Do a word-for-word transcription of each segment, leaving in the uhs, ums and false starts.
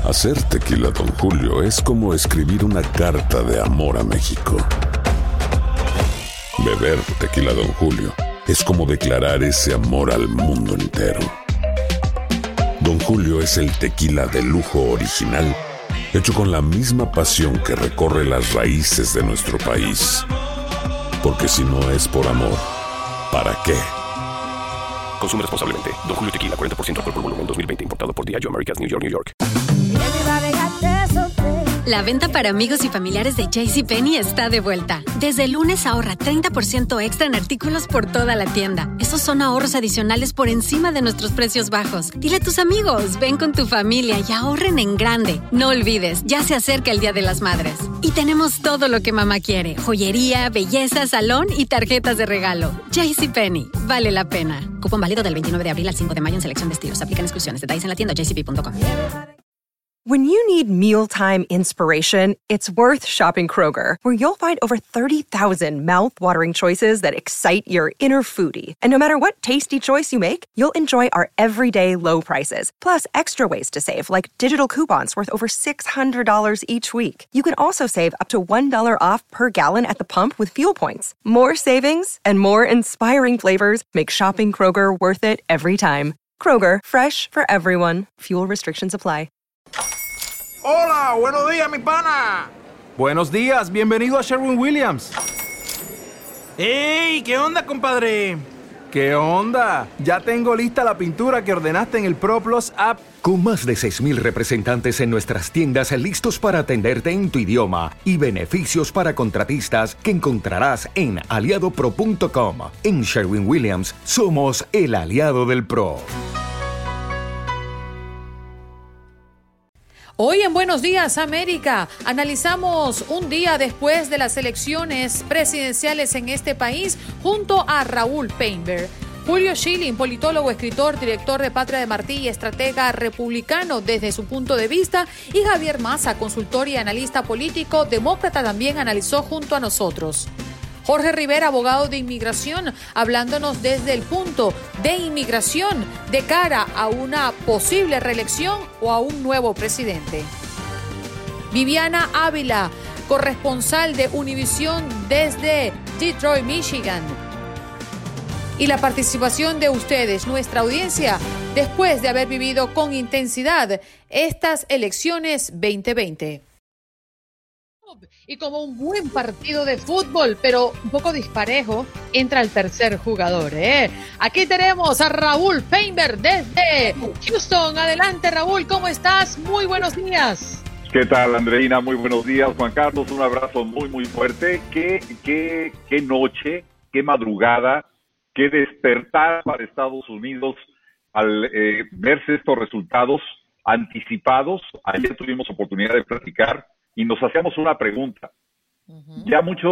Hacer tequila Don Julio es como escribir una carta de amor a México. Beber tequila Don Julio es como declarar ese amor al mundo entero. Don Julio es el tequila de lujo original, hecho con la misma pasión que recorre las raíces de nuestro país. Porque si no es por amor, ¿para qué? Consume responsablemente. Don Julio Tequila, cuarenta por ciento alcohol por volumen, dos mil veinte, importado por Diageo Americas, New York, New York. La venta para amigos y familiares de JCPenney está de vuelta. Desde el lunes ahorra treinta por ciento extra en artículos por toda la tienda. Esos son ahorros adicionales por encima de nuestros precios bajos. Dile a tus amigos, ven con tu familia y ahorren en grande. No olvides, ya se acerca el Día de las Madres. Y tenemos todo lo que mamá quiere. Joyería, belleza, salón y tarjetas de regalo. JCPenney, vale la pena. Cupón válido del veintinueve de abril al cinco de mayo en selección de estilos. Aplican exclusiones. Detalles en la tienda j c p punto com. When you need mealtime inspiration, it's worth shopping Kroger, where you'll find over thirty thousand mouth-watering choices that excite your inner foodie. And no matter what tasty choice you make, you'll enjoy our everyday low prices, plus extra ways to save, like digital coupons worth over six hundred dollars each week. You can also save up to one dollar off per gallon at the pump with fuel points. More savings and more inspiring flavors make shopping Kroger worth it every time. Kroger, fresh for everyone. Fuel restrictions apply. Hola, buenos días, mi pana. Buenos días, bienvenido a Sherwin-Williams. ¡Ey! ¿Qué onda, compadre? ¿Qué onda? Ya tengo lista la pintura que ordenaste en el ProPlus app. Con más de seis mil representantes en nuestras tiendas listos para atenderte en tu idioma y beneficios para contratistas que encontrarás en aliado pro punto com. En Sherwin-Williams somos el aliado del pro. Hoy en Buenos Días América analizamos un día después de las elecciones presidenciales en este país junto a Raúl Painberg. Julio Schilling, politólogo, escritor, director de Patria de Martí y estratega republicano desde su punto de vista, y Javier Maza, consultor y analista político, demócrata, también analizó junto a nosotros. Jorge Rivera, abogado de inmigración, hablándonos desde el punto de inmigración de cara a una posible reelección o a un nuevo presidente. Viviana Ávila, corresponsal de Univisión desde Detroit, Michigan. Y la participación de ustedes, nuestra audiencia, después de haber vivido con intensidad estas elecciones veinte veinte. Y como un buen partido de fútbol, pero un poco disparejo, entra el tercer jugador, ¿eh? Aquí tenemos a Raúl Painberg desde Houston. Adelante, Raúl, ¿cómo estás? Muy buenos días. ¿Qué tal, Andreina? Muy buenos días. Juan Carlos, un abrazo muy, muy fuerte. Qué, qué, qué noche, qué madrugada, qué despertar para Estados Unidos al eh, verse estos resultados anticipados. Ayer tuvimos oportunidad de platicar y nos hacíamos una pregunta. Uh-huh. Ya muchos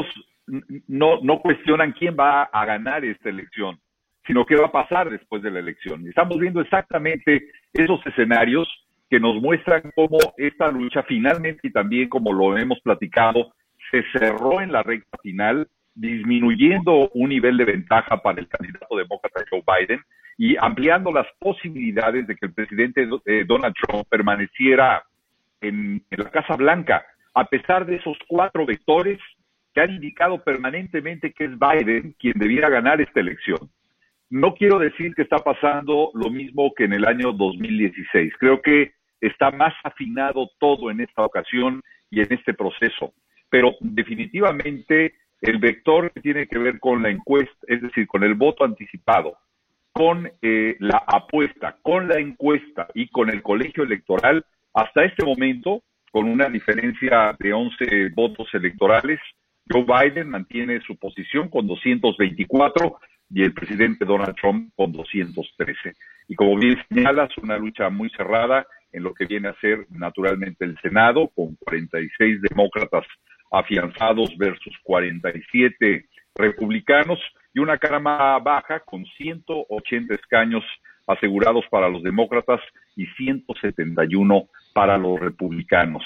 no, no cuestionan quién va a ganar esta elección, sino qué va a pasar después de la elección. Estamos viendo exactamente esos escenarios que nos muestran cómo esta lucha finalmente, y también como lo hemos platicado, se cerró en la recta final, disminuyendo un nivel de ventaja para el candidato demócrata Joe Biden y ampliando las posibilidades de que el presidente eh, Donald Trump permaneciera en, en la Casa Blanca, a pesar de esos cuatro vectores que han indicado permanentemente que es Biden quien debiera ganar esta elección. No quiero decir que está pasando lo mismo que en el año dos mil dieciséis. Creo que está más afinado todo en esta ocasión y en este proceso. Pero definitivamente el vector que tiene que ver con la encuesta, es decir, con el voto anticipado, con eh, la apuesta, con la encuesta y con el colegio electoral, hasta este momento, con una diferencia de once votos electorales, Joe Biden mantiene su posición con doscientos veinticuatro y el presidente Donald Trump con doscientos trece. Y como bien señalas, una lucha muy cerrada en lo que viene a ser naturalmente el Senado, con cuarenta y seis demócratas afianzados versus cuarenta y siete republicanos, y una Cámara baja con ciento ochenta escaños asegurados para los demócratas y ciento setenta y uno para los republicanos.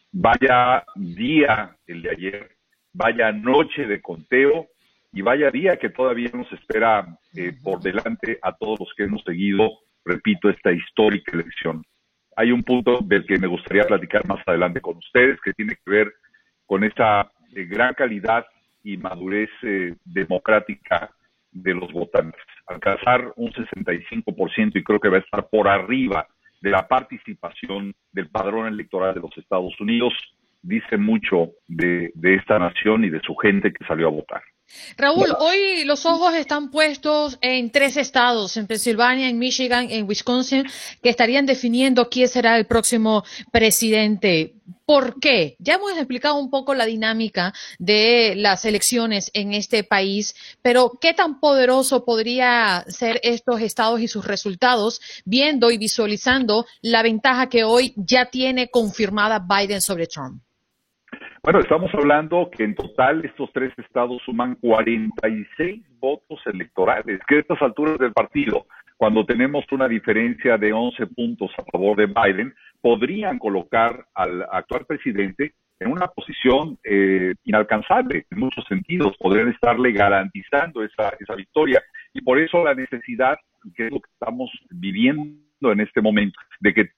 Vaya día el de ayer, vaya noche de conteo y vaya día que todavía nos espera eh, por delante a todos los que hemos seguido, repito, esta histórica elección. hay un punto del que me gustaría platicar más adelante con ustedes, que tiene que ver con esa eh, gran calidad y madurez eh, democrática de los votantes. Alcanzar un sesenta y cinco por ciento, y creo que va a estar por arriba de la participación del padrón electoral de los Estados Unidos, dice mucho de, de esta nación y de su gente que salió a votar. Raúl, hoy los ojos están puestos en tres estados, en Pensilvania, en Michigan, en Wisconsin, que estarían definiendo quién será el próximo presidente. ¿Por qué? Ya hemos explicado un poco la dinámica de las elecciones en este país, pero ¿qué tan poderoso podría ser estos estados y sus resultados, viendo y visualizando la ventaja que hoy ya tiene confirmada Biden sobre Trump? Bueno, estamos hablando que en total estos tres estados suman cuarenta y seis votos electorales, que a estas alturas del partido, cuando tenemos una diferencia de once puntos a favor de Biden, podrían colocar al actual presidente en una posición eh, inalcanzable en muchos sentidos, podrían estarle garantizando esa, esa victoria. Y por eso la necesidad, que es lo que estamos viviendo en este momento, de que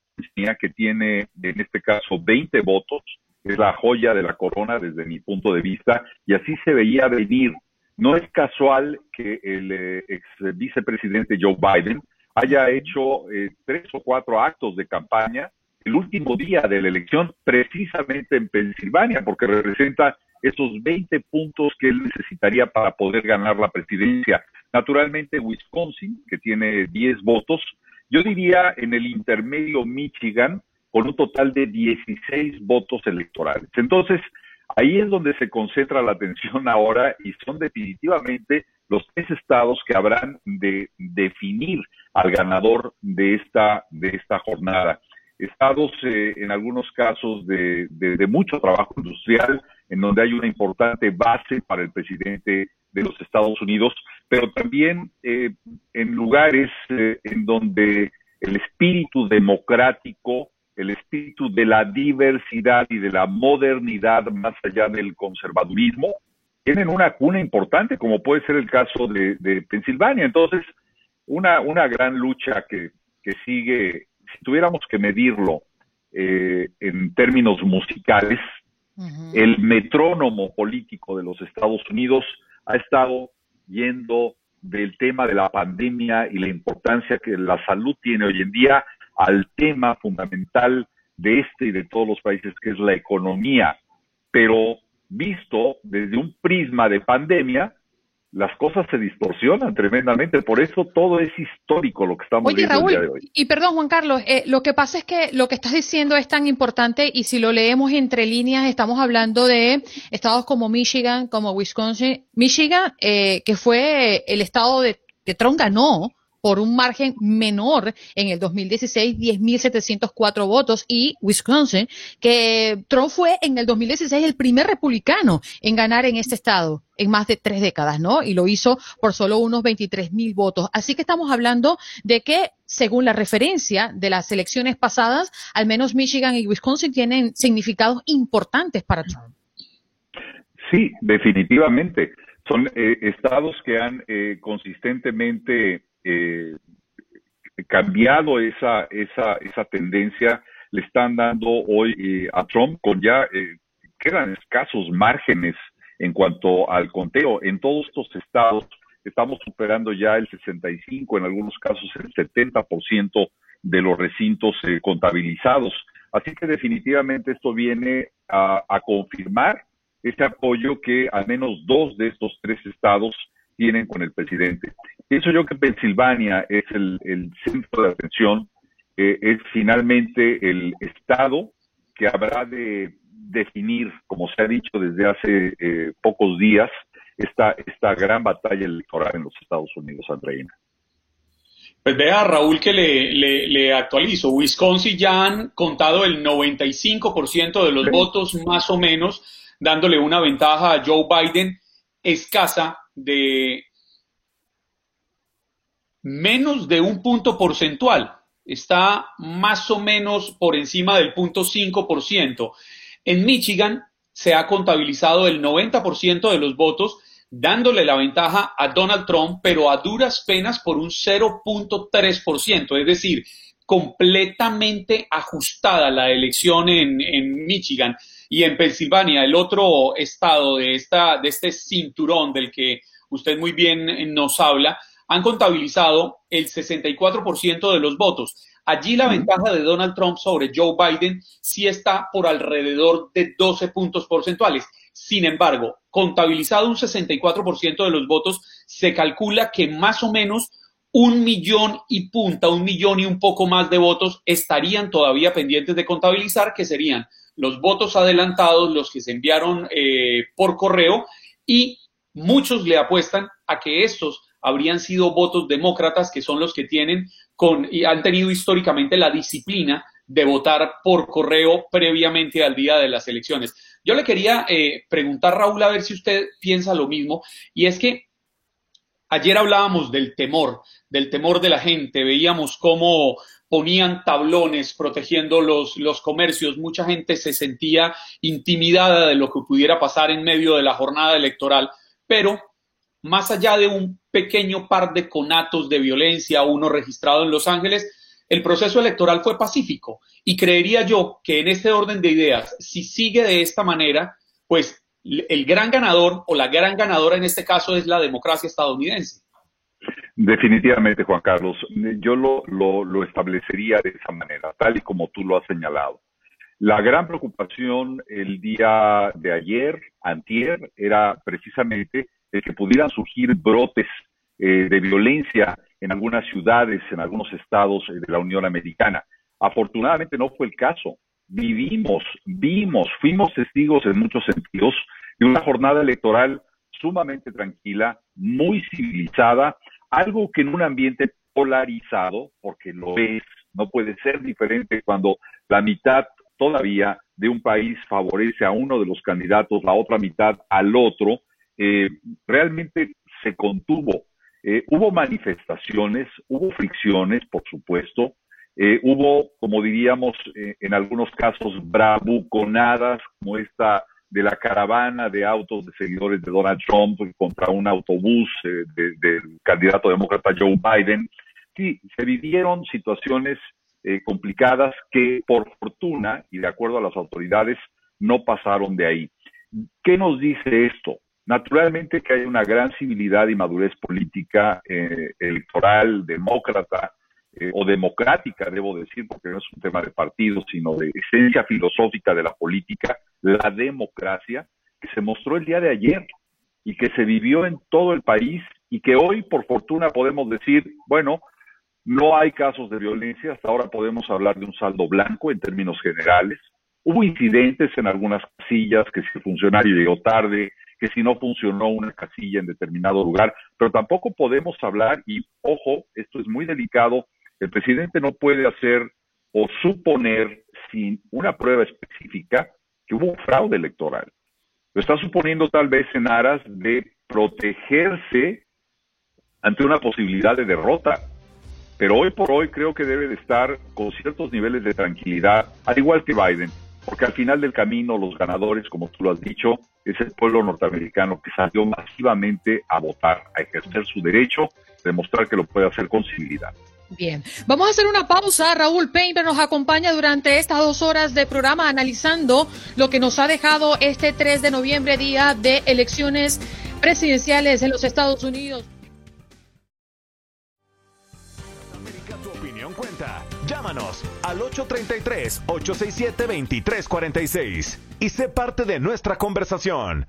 que tiene en este caso veinte votos, es la joya de la corona desde mi punto de vista, y así se veía venir. No es casual que el eh, ex vicepresidente Joe Biden haya hecho eh, tres o cuatro actos de campaña el último día de la elección, precisamente en Pensilvania, porque representa esos veinte puntos que él necesitaría para poder ganar la presidencia. Naturalmente, Wisconsin, que tiene diez votos, yo diría en el intermedio Michigan, con un total de dieciséis votos electorales. Entonces, ahí es donde se concentra la atención ahora, y son definitivamente los tres estados que habrán de definir al ganador de esta, de esta jornada. Estados, eh, en algunos casos, de, de, de mucho trabajo industrial, en donde hay una importante base para el presidente de los Estados Unidos, pero también eh, en lugares eh, en donde el espíritu democrático, el espíritu de la diversidad y de la modernidad más allá del conservadurismo, tienen una cuna importante, como puede ser el caso de, de Pensilvania. Entonces, una, una gran lucha que, que sigue, si tuviéramos que medirlo eh, en términos musicales, uh-huh. El metrónomo político de los Estados Unidos ha estado yendo del tema de la pandemia y la importancia que la salud tiene hoy en día al tema fundamental de este y de todos los países, que es la economía. Pero visto desde un prisma de pandemia, las cosas se distorsionan tremendamente. Por eso todo es histórico lo que estamos Oye, viendo Raúl, el día de hoy. Y perdón, Juan Carlos, eh, lo que pasa es que lo que estás diciendo es tan importante, y si lo leemos entre líneas, estamos hablando de estados como Michigan, como Wisconsin. Michigan, eh, que fue el estado de que Trump ganó por un margen menor en el dos mil dieciséis, diez mil setecientos cuatro votos, y Wisconsin, que Trump fue en el dos mil dieciséis el primer republicano en ganar en este estado en más de tres décadas, ¿no? Y lo hizo por solo unos veintitrés mil votos. Así que estamos hablando de que, según la referencia de las elecciones pasadas, al menos Michigan y Wisconsin tienen significados importantes para Trump. Sí, definitivamente. Son eh, estados que han eh, consistentemente Eh, cambiado esa esa esa tendencia, le están dando hoy eh, a Trump con ya eh, quedan escasos márgenes en cuanto al conteo. En todos estos estados estamos superando ya el sesenta y cinco, en algunos casos el setenta por ciento de los recintos eh, contabilizados. Así que definitivamente esto viene a, a confirmar ese apoyo que al menos dos de estos tres estados tienen con el presidente. Pienso yo que Pensilvania es el, el centro de atención, eh, es finalmente el estado que habrá de definir, como se ha dicho desde hace eh, pocos días, esta, esta gran batalla electoral en los Estados Unidos, Andreina. Pues vea, Raúl, que le, le, le actualizo. Wisconsin ya han contado el noventa y cinco por ciento de los sí. votos, más o menos, dándole una ventaja a Joe Biden escasa de menos de un punto porcentual. Está más o menos por encima del punto cinco por ciento. En Michigan se ha contabilizado el noventa por ciento de los votos, dándole la ventaja a Donald Trump, pero a duras penas por un cero punto tres por ciento. Es decir, completamente ajustada la elección en, en Michigan y en Pensilvania, el otro estado de, esta, de este cinturón del que usted muy bien nos habla, han contabilizado el sesenta y cuatro por ciento de los votos. Allí la ventaja de Donald Trump sobre Joe Biden sí está por alrededor de doce puntos porcentuales. Sin embargo, contabilizado un sesenta y cuatro por ciento de los votos, se calcula que más o menos un millón y punta, un millón y un poco más de votos estarían todavía pendientes de contabilizar, que serían los votos adelantados, los que se enviaron eh, por correo, y muchos le apuestan a que estos habrían sido votos demócratas, que son los que tienen con y han tenido históricamente la disciplina de votar por correo previamente al día de las elecciones. Yo le quería eh, preguntar, Raúl, a ver si usted piensa lo mismo, y es que ayer hablábamos del temor, del temor de la gente, veíamos cómo ponían tablones protegiendo los, los comercios, mucha gente se sentía intimidada de lo que pudiera pasar en medio de la jornada electoral, pero más allá de un pequeño par de conatos de violencia, uno registrado en Los Ángeles, el proceso electoral fue pacífico, y creería yo que en este orden de ideas, si sigue de esta manera, pues el gran ganador o la gran ganadora en este caso es la democracia estadounidense. Definitivamente, Juan Carlos, yo lo, lo, lo establecería de esa manera, tal y como tú lo has señalado. La gran preocupación el día de ayer, antier, era precisamente el que pudieran surgir brotes eh, de violencia en algunas ciudades, en algunos estados de la Unión Americana. Afortunadamente no fue el caso. Vivimos, vimos, fuimos testigos en muchos sentidos de una jornada electoral sumamente tranquila, muy civilizada, algo que en un ambiente polarizado, porque lo es, no puede ser diferente cuando la mitad todavía de un país favorece a uno de los candidatos, la otra mitad al otro, eh, realmente se contuvo. Eh, hubo manifestaciones, hubo fricciones, por supuesto, eh, hubo, como diríamos, eh, en algunos casos, bravuconadas, como esta de la caravana de autos de seguidores de Donald Trump contra un autobús eh, de, del candidato demócrata Joe Biden. Sí, se vivieron situaciones eh, complicadas que, por fortuna, y de acuerdo a las autoridades, no pasaron de ahí. ¿Qué nos dice esto? Naturalmente que hay una gran civilidad y madurez política, eh, electoral, demócrata, eh, o democrática, debo decir, porque no es un tema de partido, sino de esencia filosófica de la política, la democracia, que se mostró el día de ayer y que se vivió en todo el país y que hoy, por fortuna, podemos decir, bueno, no hay casos de violencia, hasta ahora podemos hablar de un saldo blanco en términos generales. Hubo incidentes en algunas casillas, que si el funcionario llegó tarde, que si no funcionó una casilla en determinado lugar, pero tampoco podemos hablar, y ojo, esto es muy delicado, el presidente no puede hacer o suponer sin una prueba específica que hubo un fraude electoral. Lo está suponiendo tal vez en aras de protegerse ante una posibilidad de derrota. Pero hoy por hoy creo que debe de estar con ciertos niveles de tranquilidad, al igual que Biden, porque al final del camino los ganadores, como tú lo has dicho, es el pueblo norteamericano que salió masivamente a votar, a ejercer su derecho, demostrar que lo puede hacer con civilidad. Bien, vamos a hacer una pausa. Raúl Painter nos acompaña durante estas dos horas de programa analizando lo que nos ha dejado este tres de noviembre, día de elecciones presidenciales en los Estados Unidos. América, tu opinión cuenta. Llámanos al ocho tres tres, ocho seis siete, dos tres cuatro seis y sé parte de nuestra conversación.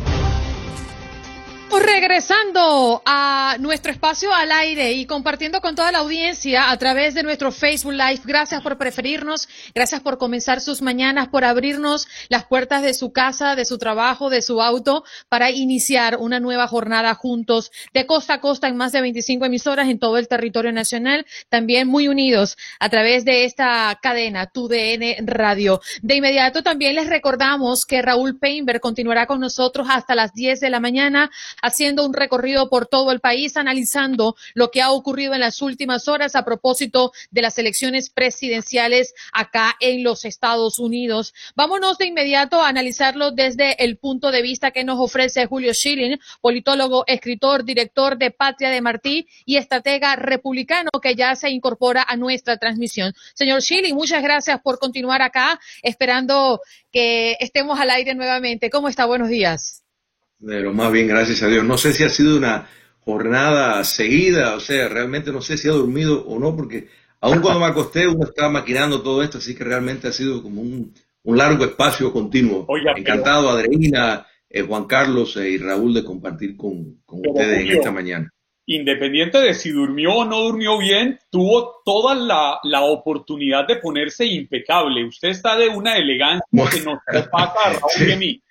Regresando a nuestro espacio al aire y compartiendo con toda la audiencia a través de nuestro Facebook Live. Gracias por preferirnos, gracias por comenzar sus mañanas, por abrirnos las puertas de su casa, de su trabajo, de su auto, para iniciar una nueva jornada juntos, de costa a costa en más de veinticinco emisoras en todo el territorio nacional, también muy unidos a través de esta cadena, Tu D N Radio. De inmediato también les recordamos que Raúl Painter continuará con nosotros hasta las diez de la mañana haciendo un recorrido por todo el país, analizando lo que ha ocurrido en las últimas horas a propósito de las elecciones presidenciales acá en los Estados Unidos. Vámonos de inmediato a analizarlo desde el punto de vista que nos ofrece Julio Schilling, politólogo, escritor, director de Patria de Martí y estratega republicano que ya se incorpora a nuestra transmisión. Señor Schilling, muchas gracias por continuar acá, esperando que estemos al aire nuevamente. ¿Cómo está? Buenos días. De lo más bien, gracias a Dios. No sé si ha sido una jornada seguida, o sea, realmente no sé si ha dormido o no, porque aún cuando me acosté uno estaba maquinando todo esto, así que realmente ha sido como un, un largo espacio continuo. Oiga, encantado, pero... Adriana, eh, Juan Carlos eh, y Raúl, de compartir con, con ustedes Julio, en esta mañana. Independiente de si durmió o no durmió bien, tuvo toda la, la oportunidad de ponerse impecable. Usted está de una elegancia que nos pasa a Raúl sí. y a mí.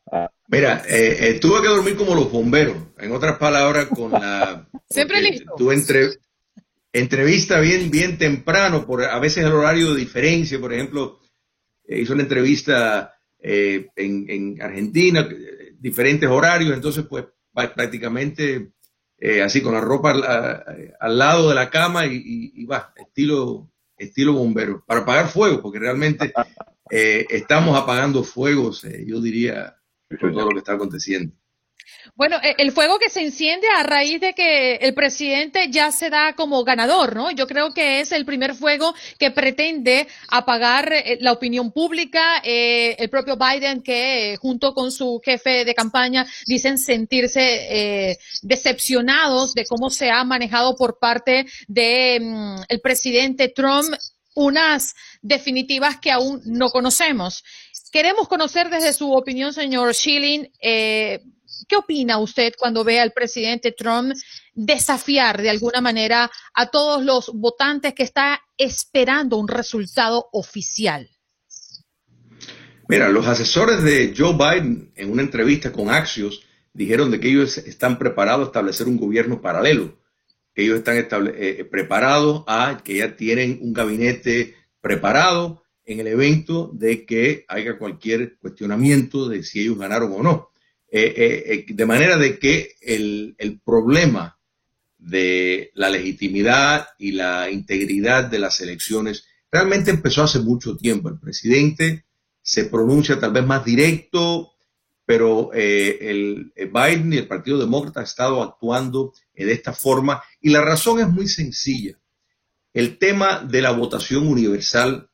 Mira, eh, eh, tuve que dormir como los bomberos. En otras palabras, con la... Siempre listo. Tuve entre, entrevista bien, bien temprano, por a veces el horario de diferencia. Por ejemplo, eh, hizo una entrevista eh, en, en Argentina, eh, diferentes horarios, entonces pues prácticamente... Eh, así con la ropa al, a, al lado de la cama y, y, y va, estilo, estilo bombero, para apagar fuego, porque realmente eh, estamos apagando fuegos, eh, yo diría, por todo lo que está aconteciendo. Bueno, el fuego que se enciende a raíz de que el presidente ya se da como ganador, ¿no? Yo creo que es el primer fuego que pretende apagar la opinión pública. Eh, el propio Biden, que eh, junto con su jefe de campaña dicen sentirse eh, decepcionados de cómo se ha manejado por parte de mm, el presidente Trump unas definitivas que aún no conocemos. Queremos conocer desde su opinión, señor Schilling, eh, ¿qué opina usted cuando ve al presidente Trump desafiar de alguna manera a todos los votantes que está esperando un resultado oficial? Mira, los asesores de Joe Biden en una entrevista con Axios dijeron de que ellos están preparados a establecer un gobierno paralelo, que ellos están estable- eh, preparados a que ya tienen un gabinete preparado en el evento de que haya cualquier cuestionamiento de si ellos ganaron o no. Eh, eh, de manera de que el, el problema de la legitimidad y la integridad de las elecciones realmente empezó hace mucho tiempo. El presidente se pronuncia tal vez más directo, pero eh, el, el Biden y el Partido Demócrata han estado actuando eh, de esta forma, y la razón es muy sencilla. El tema de la votación universal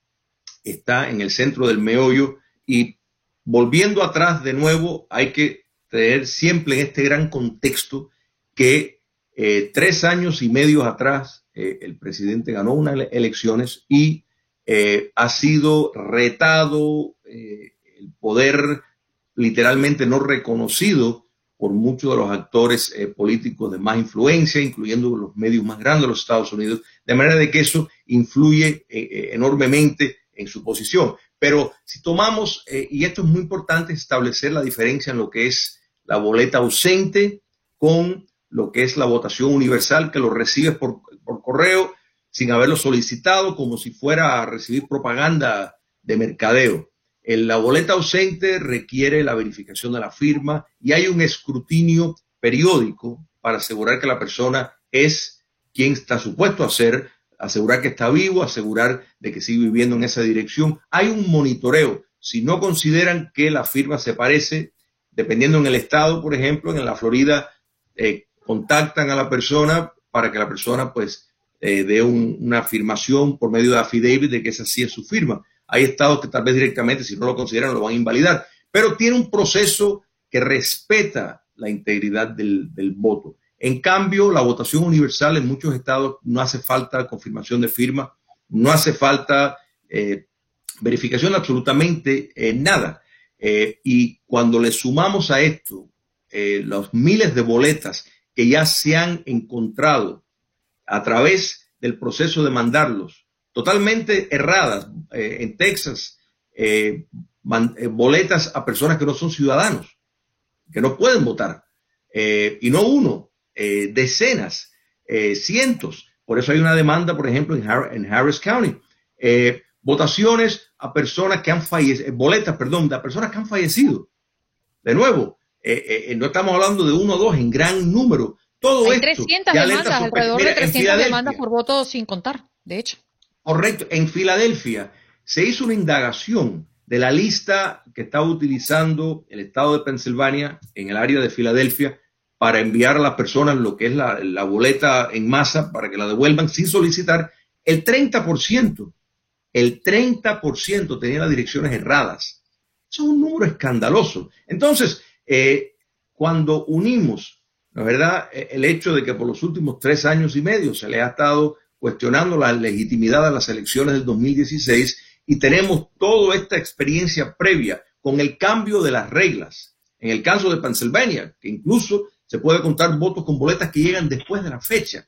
está en el centro del meollo, y volviendo atrás de nuevo hay que tener siempre en este gran contexto que eh, tres años y medio atrás eh, el presidente ganó unas elecciones y eh, ha sido retado, eh, el poder literalmente no reconocido por muchos de los actores eh, políticos de más influencia, incluyendo los medios más grandes de los Estados Unidos, de manera de que eso influye eh, enormemente en su posición. Pero si tomamos, eh, y esto es muy importante, establecer la diferencia en lo que es la boleta ausente con lo que es la votación universal, que lo recibes por, por correo sin haberlo solicitado, como si fuera a recibir propaganda de mercadeo. En la boleta ausente requiere la verificación de la firma y hay un escrutinio periódico para asegurar que la persona es quien está supuesto a ser, asegurar que está vivo, asegurar de que sigue viviendo en esa dirección. Hay un monitoreo. Si no consideran que la firma se parece, dependiendo en el estado, por ejemplo, en la Florida, eh, contactan a la persona para que la persona pues eh, dé un, una afirmación por medio de affidavit de que esa sí es su firma. Hay estados que tal vez directamente, si no lo consideran, lo van a invalidar, pero tiene un proceso que respeta la integridad del, del voto. En cambio, la votación universal en muchos estados no hace falta confirmación de firma, no hace falta eh, verificación de absolutamente eh, nada. Eh, y cuando le sumamos a esto eh, los miles de boletas que ya se han encontrado a través del proceso de mandarlos, totalmente erradas, eh, en Texas, eh, man, eh, boletas a personas que no son ciudadanos, que no pueden votar, eh, y no uno, eh, decenas, eh, cientos. Por eso hay una demanda, por ejemplo, en, Har- en Harris County. Eh, votaciones a personas que han fallecido, boletas, perdón, a personas que han fallecido. De nuevo, eh, eh, no estamos hablando de uno o dos, en gran número. Todo Hay esto trescientas demandas, alrededor Mira, de trescientas demandas por voto sin contar, de hecho. Correcto. En Filadelfia se hizo una indagación de la lista que estaba utilizando el estado de Pensilvania en el área de Filadelfia para enviar a las personas lo que es la, la boleta en masa para que la devuelvan sin solicitar. El treinta por ciento, el treinta por ciento tenía las direcciones erradas. Eso es un número escandaloso. Entonces, eh, cuando unimos, la verdad, el hecho de que por los últimos tres años y medio se le ha estado cuestionando la legitimidad de las elecciones del dos mil dieciséis y tenemos toda esta experiencia previa con el cambio de las reglas. En el caso de Pensilvania, que incluso se puede contar votos con boletas que llegan después de la fecha.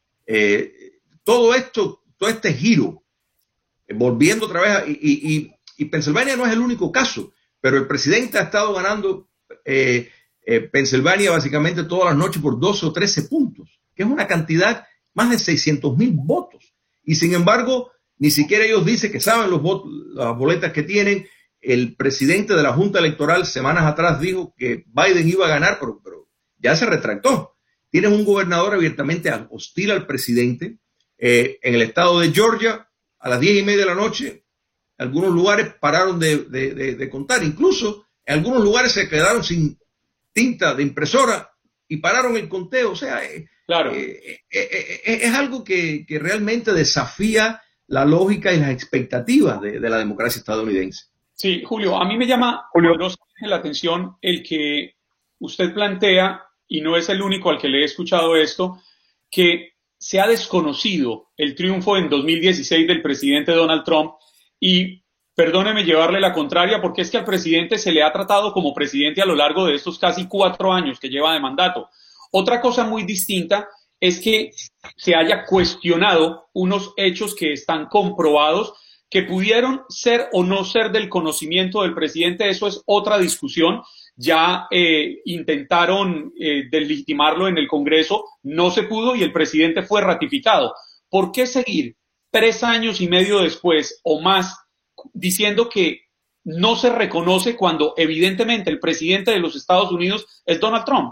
Eh, todo esto, todo este giro, eh, volviendo otra vez, a, y, y, y Pensilvania no es el único caso, pero el presidente ha estado ganando eh, eh, Pensilvania básicamente todas las noches por doce o trece puntos, que es una cantidad, más de seiscientos mil votos. Y sin embargo, ni siquiera ellos dicen que saben los votos, las boletas que tienen. El presidente de la Junta Electoral semanas atrás dijo que Biden iba a ganar, pero, pero ya se retractó. Tienen un gobernador abiertamente hostil al presidente. Eh, en el estado de Georgia, a las diez y media de la noche, algunos lugares pararon de, de, de, de contar. Incluso en algunos lugares se quedaron sin tinta de impresora y pararon el conteo. O sea, eh, claro. eh, eh, eh, eh, es algo que, que realmente desafía la lógica y las expectativas de, de la democracia estadounidense. Sí, Julio, a mí me llama poderosamente la atención el que usted plantea, y no es el único al que le he escuchado esto, que se ha desconocido el triunfo en dos mil dieciséis del presidente Donald Trump, y perdóneme llevarle la contraria, porque es que al presidente se le ha tratado como presidente a lo largo de estos casi cuatro años que lleva de mandato. Otra cosa muy distinta es que se haya cuestionado unos hechos que están comprobados, que pudieron ser o no ser del conocimiento del presidente. Eso es otra discusión. Ya eh, intentaron eh, deslegitimarlo en el Congreso, no se pudo y el presidente fue ratificado. ¿Por qué seguir tres años y medio después o más diciendo que no se reconoce cuando evidentemente el presidente de los Estados Unidos es Donald Trump?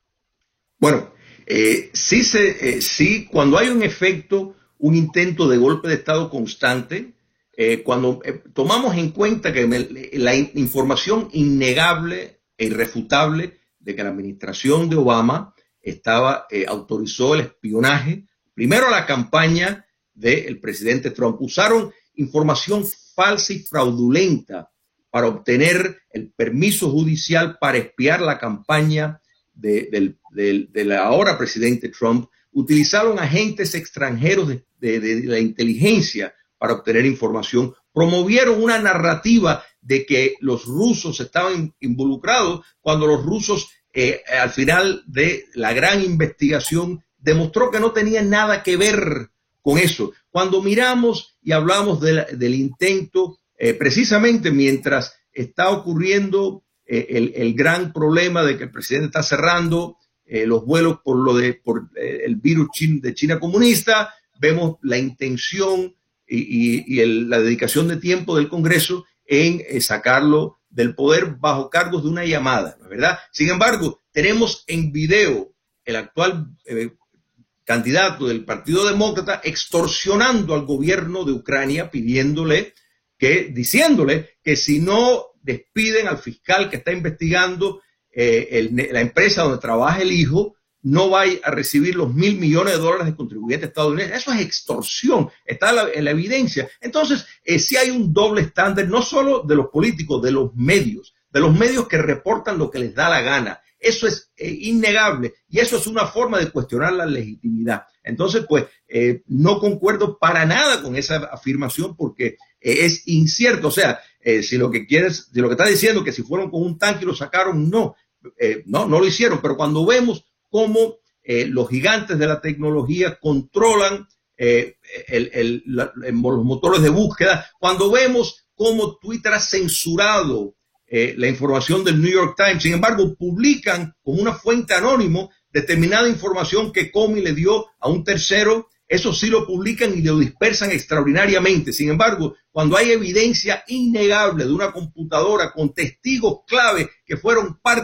Bueno, eh, sí, se, eh, sí, cuando hay un efecto, un intento de golpe de Estado constante, Eh, cuando eh, tomamos en cuenta que me, la in, información innegable e irrefutable de que la administración de Obama estaba, eh, autorizó el espionaje, primero a la campaña del presidente Trump. Usaron información falsa y fraudulenta para obtener el permiso judicial para espiar la campaña de, del, del, del ahora presidente Trump. Utilizaron agentes extranjeros de, de, de la inteligencia para obtener información, promovieron una narrativa de que los rusos estaban involucrados cuando los rusos eh, al final de la gran investigación demostró que no tenían nada que ver con eso. Cuando miramos y hablamos de la, del intento, eh, precisamente mientras está ocurriendo eh, el, el gran problema de que el presidente está cerrando eh, los vuelos por, lo de, por eh, el virus chin, de China comunista, vemos la intención y, y, y el, la dedicación de tiempo del Congreso en eh, sacarlo del poder bajo cargos de una llamada, ¿no es verdad? Sin embargo, tenemos en video el actual eh, candidato del Partido Demócrata extorsionando al gobierno de Ucrania, pidiéndole que, diciéndole que si no despiden al fiscal que está investigando eh, el, la empresa donde trabaja el hijo, no va a recibir los mil millones de dólares de contribuyentes estadounidenses. Eso es extorsión, está en la, en la evidencia. Entonces, eh, sí hay un doble estándar, no solo de los políticos, de los medios, de los medios que reportan lo que les da la gana. Eso es eh, innegable y eso es una forma de cuestionar la legitimidad. Entonces, pues, eh, no concuerdo para nada con esa afirmación porque eh, es incierto. O sea, eh, si lo que quieres, si lo que está diciendo que si fueron con un tanque y lo sacaron, no, eh, no, no lo hicieron. Pero cuando vemos cómo eh, los gigantes de la tecnología controlan eh, el, el, la, los motores de búsqueda, cuando vemos cómo Twitter ha censurado eh, la información del New York Times, sin embargo, publican como una fuente anónimo determinada información que Comey le dio a un tercero, eso sí lo publican y lo dispersan extraordinariamente. Sin embargo, cuando hay evidencia innegable de una computadora con testigos clave que fueron parte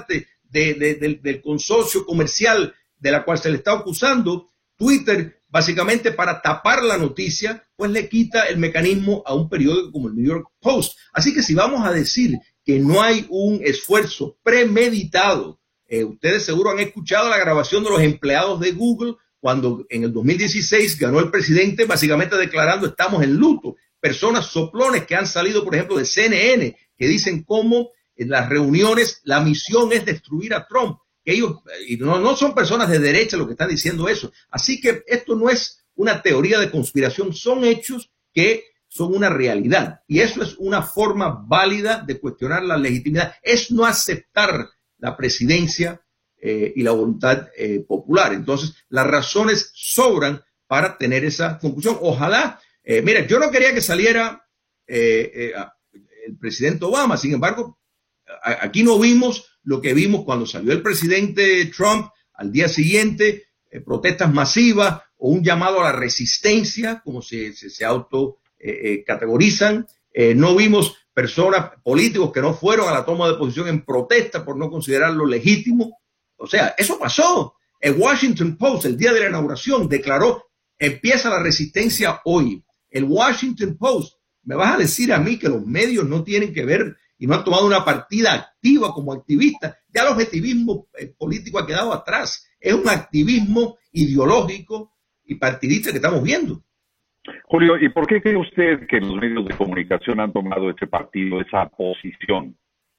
de, de, de, del consorcio comercial de la cual se le está acusando, Twitter, básicamente para tapar la noticia, pues le quita el mecanismo a un periódico como el New York Post. Así que si vamos a decir que no hay un esfuerzo premeditado, eh, ustedes seguro han escuchado la grabación de los empleados de Google cuando en el dos mil dieciséis ganó el presidente, básicamente declarando estamos en luto. Personas soplones que han salido, por ejemplo, de C N N, que dicen cómo en las reuniones la misión es destruir a Trump. Ellos, y no, no son personas de derecha los que están diciendo eso. Así que esto no es una teoría de conspiración, son hechos que son una realidad. Y eso es una forma válida de cuestionar la legitimidad. Es no aceptar la presidencia eh, y la voluntad eh, popular. Entonces, las razones sobran para tener esa conclusión. Ojalá, eh, mira, yo no quería que saliera eh, eh, el presidente Obama, sin embargo, a, aquí no vimos lo que vimos cuando salió el presidente Trump al día siguiente, eh, protestas masivas o un llamado a la resistencia, como se, se, se auto eh, eh, categorizan. Eh, no vimos personas, políticos que no fueron a la toma de posición en protesta por no considerarlo legítimo. O sea, eso pasó. El Washington Post, el día de la inauguración, declaró, empieza la resistencia hoy. El Washington Post, me vas a decir a mí que los medios no tienen que ver y no han tomado una partida activa como activistas. Ya el objetivismo eh, político ha quedado atrás. Es un activismo ideológico y partidista que estamos viendo. Julio, ¿y por qué cree usted que los medios de comunicación han tomado ese partido, esa posición?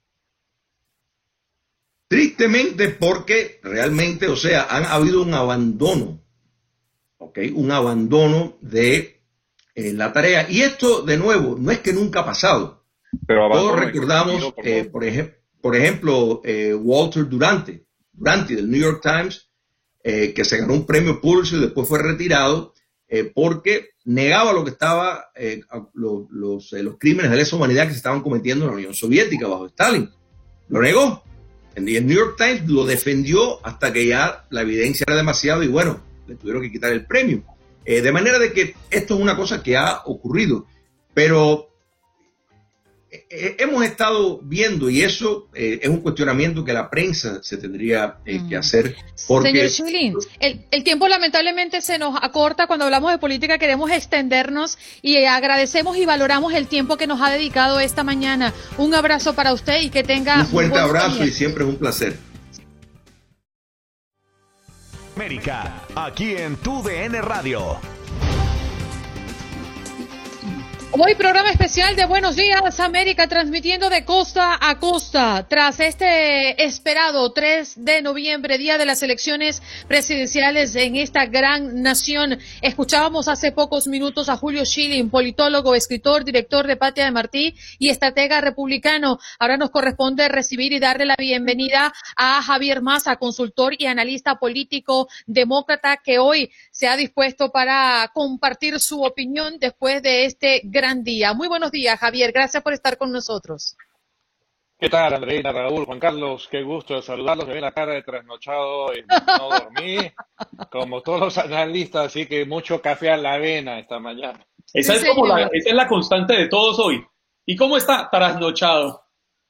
Tristemente porque realmente, o sea, han habido un abandono, ¿ok? Un abandono de eh, la tarea. Y esto, de nuevo, no es que nunca ha pasado. Pero todos recordamos, eh, por, ej por ejemplo, eh, Walter Duranty, Duranty del New York Times, eh, que se ganó un premio Pulitzer y después fue retirado eh, porque negaba lo que estaba, eh, lo, los, eh, los crímenes de lesa humanidad que se estaban cometiendo en la Unión Soviética bajo Stalin. Lo negó. Y el New York Times lo defendió hasta que ya la evidencia era demasiado y bueno, le tuvieron que quitar el premio. Eh, de manera de que esto es una cosa que ha ocurrido. Pero eh, hemos estado viendo, y eso eh, es un cuestionamiento que la prensa se tendría eh, que hacer. Porque... Señor Schilling, el, el tiempo lamentablemente se nos acorta. Cuando hablamos de política queremos extendernos y agradecemos y valoramos el tiempo que nos ha dedicado esta mañana. Un abrazo para usted y que tenga un fuerte un abrazo día. Y siempre es un placer. América, aquí en Tu D N Radio. Hoy programa especial de Buenos Días América, transmitiendo de costa a costa tras este esperado tres de noviembre, día de las elecciones presidenciales en esta gran nación. Escuchábamos hace pocos minutos a Julio Schilling, politólogo, escritor, director de Patria de Martí y estratega republicano. Ahora nos corresponde recibir y darle la bienvenida a Javier Maza, consultor y analista político demócrata, que hoy se ha dispuesto para compartir su opinión después de este gran día. Muy buenos días, Javier. Gracias por estar con nosotros. ¿Qué tal, Andreina, Raúl, Juan Carlos? Qué gusto de saludarlos. Me ve la cara de trasnochado y no dormí, como todos los analistas, así que mucho café a la avena esta mañana. Esa es, como la, esa es la constante de todos hoy. ¿Y cómo está trasnochado?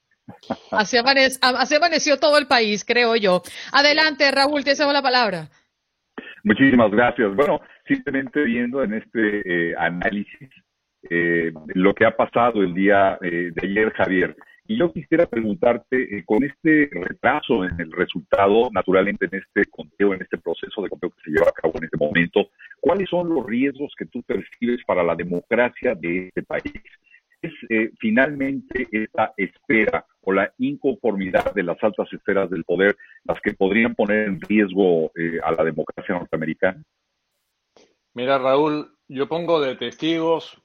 Así, amanece, así amaneció todo el país, creo yo. Adelante, Raúl, te cedo la palabra. Muchísimas gracias. Bueno, simplemente viendo en este eh, análisis Eh, lo que ha pasado el día eh, de ayer, Javier. Y yo quisiera preguntarte, eh, con este retraso en el resultado, naturalmente en este conteo, en este proceso de conteo que se lleva a cabo en este momento, ¿cuáles son los riesgos que tú percibes para la democracia de este país? ¿Es eh, finalmente esta espera o la inconformidad de las altas esferas del poder las que podrían poner en riesgo eh, a la democracia norteamericana? Mira, Raúl, yo pongo de testigos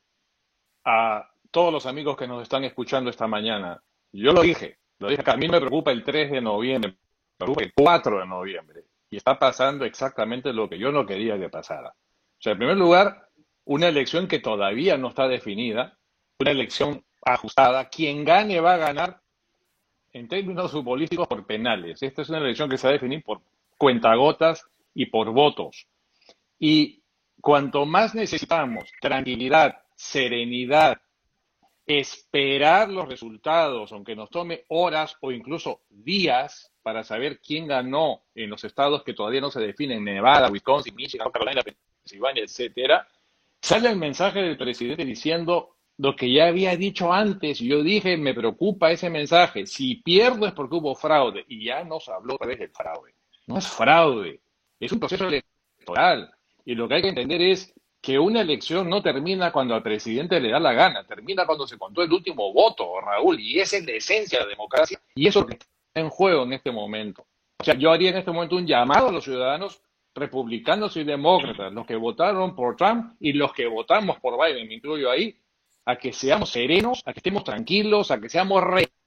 a todos los amigos que nos están escuchando esta mañana. Yo lo dije, lo dije que a mí me preocupa el tres de noviembre, me preocupa el cuatro de noviembre, y está pasando exactamente lo que yo no quería que pasara. O sea, en primer lugar, una elección que todavía no está definida, una elección ajustada. Quien gane va a ganar en términos futbolísticos por penales. Esta es una elección que se va a definir por cuentagotas y por votos. Y cuanto más necesitamos tranquilidad, serenidad esperar los resultados, aunque nos tome horas o incluso días para saber quién ganó en los estados que todavía no se definen, Nevada, Wisconsin, Michigan, North Carolina, Pensilvania, etcétera, sale el mensaje del presidente diciendo lo que ya había dicho antes. Yo dije, me preocupa ese mensaje. Si pierdo es porque hubo fraude. Y ya nos habló otra vez del fraude. No es fraude, es un proceso electoral. Y lo que hay que entender es que una elección no termina cuando al presidente le da la gana, termina cuando se contó el último voto, Raúl, y esa es la esencia de la democracia, y eso es lo que está en juego en este momento. O sea, yo haría en este momento un llamado a los ciudadanos republicanos y demócratas, los que votaron por Trump y los que votamos por Biden, me incluyo ahí, a que seamos serenos, a que estemos tranquilos, a que seamos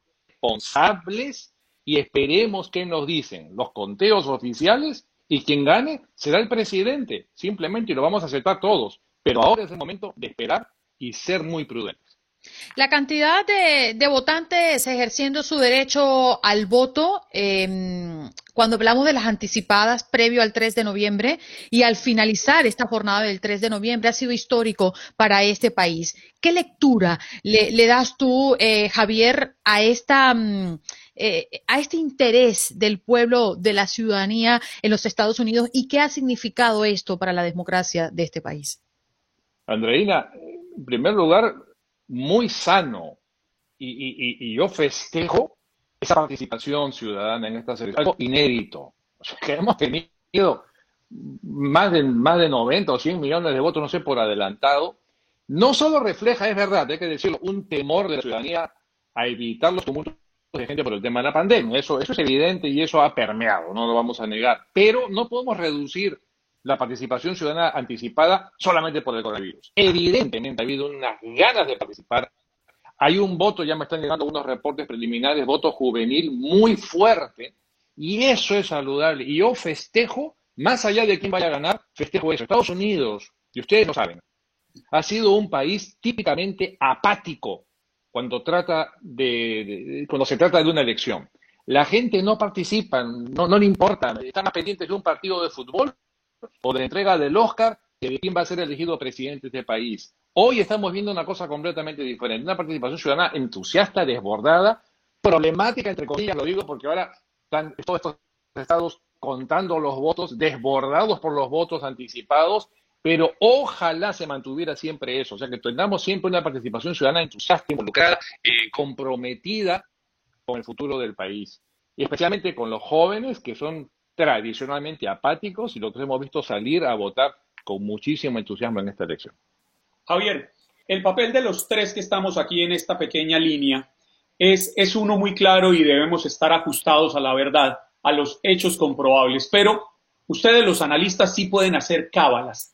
responsables y esperemos qué nos dicen los conteos oficiales. Y quien gane será el presidente, simplemente, y lo vamos a aceptar todos. Pero ahora es el momento de esperar y ser muy prudentes. La cantidad de, de votantes ejerciendo su derecho al voto, eh, cuando hablamos de las anticipadas previo al tres de noviembre y al finalizar esta jornada del tres de noviembre, ha sido histórico para este país. ¿Qué lectura le, le das tú, eh, Javier, a esta... Um, Eh, a este interés del pueblo, de la ciudadanía en los Estados Unidos, y qué ha significado esto para la democracia de este país? Andreina, en primer lugar, muy sano, y, y, y yo festejo esa participación ciudadana en esta selección, algo inédito. O sea, que hemos tenido más de, más de noventa o cien millones de votos, no sé, por adelantado. No solo refleja, es verdad, hay que decirlo, un temor de la ciudadanía a evitar los tumultos de gente por el tema de la pandemia. Eso, eso es evidente y eso ha permeado, no lo vamos a negar. Pero no podemos reducir la participación ciudadana anticipada solamente por el coronavirus. Evidentemente ha habido unas ganas de participar. Hay un voto, ya me están llegando unos reportes preliminares, voto juvenil muy fuerte, y eso es saludable. Y yo festejo, más allá de quién vaya a ganar, festejo eso. Estados Unidos, y ustedes lo saben, ha sido un país típicamente apático cuando trata de, de cuando se trata de una elección. La gente no participa, no, no le importa, están más pendientes de un partido de fútbol o de la entrega del Oscar que de quién va a ser elegido presidente de este país. Hoy estamos viendo una cosa completamente diferente, una participación ciudadana entusiasta, desbordada, problemática, entre comillas, lo digo porque ahora están todos estos estados contando los votos, desbordados por los votos anticipados, pero ojalá se mantuviera siempre eso, o sea, que tengamos siempre una participación ciudadana entusiasta, involucrada, eh, comprometida con el futuro del país. Y especialmente con los jóvenes que son tradicionalmente apáticos y los que hemos visto salir a votar con muchísimo entusiasmo en esta elección. Javier, el papel de los tres que estamos aquí en esta pequeña línea es, es uno muy claro y debemos estar ajustados a la verdad, a los hechos comprobables, pero ustedes los analistas sí pueden hacer cábalas.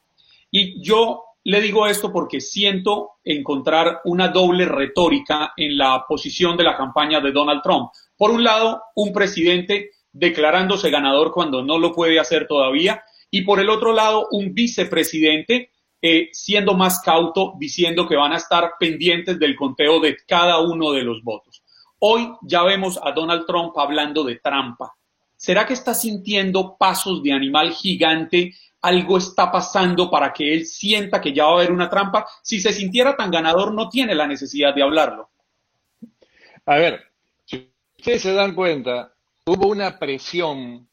Y yo le digo esto porque siento encontrar una doble retórica en la posición de la campaña de Donald Trump. Por un lado, un presidente declarándose ganador cuando no lo puede hacer todavía, y por el otro lado, un vicepresidente eh, siendo más cauto, diciendo que van a estar pendientes del conteo de cada uno de los votos. Hoy ya vemos a Donald Trump hablando de trampa. ¿Será que está sintiendo pasos de animal gigante? Algo está pasando para que él sienta que ya va a haber una trampa. Si se sintiera tan ganador, no tiene la necesidad de hablarlo. A ver, si ustedes se dan cuenta, hubo una presión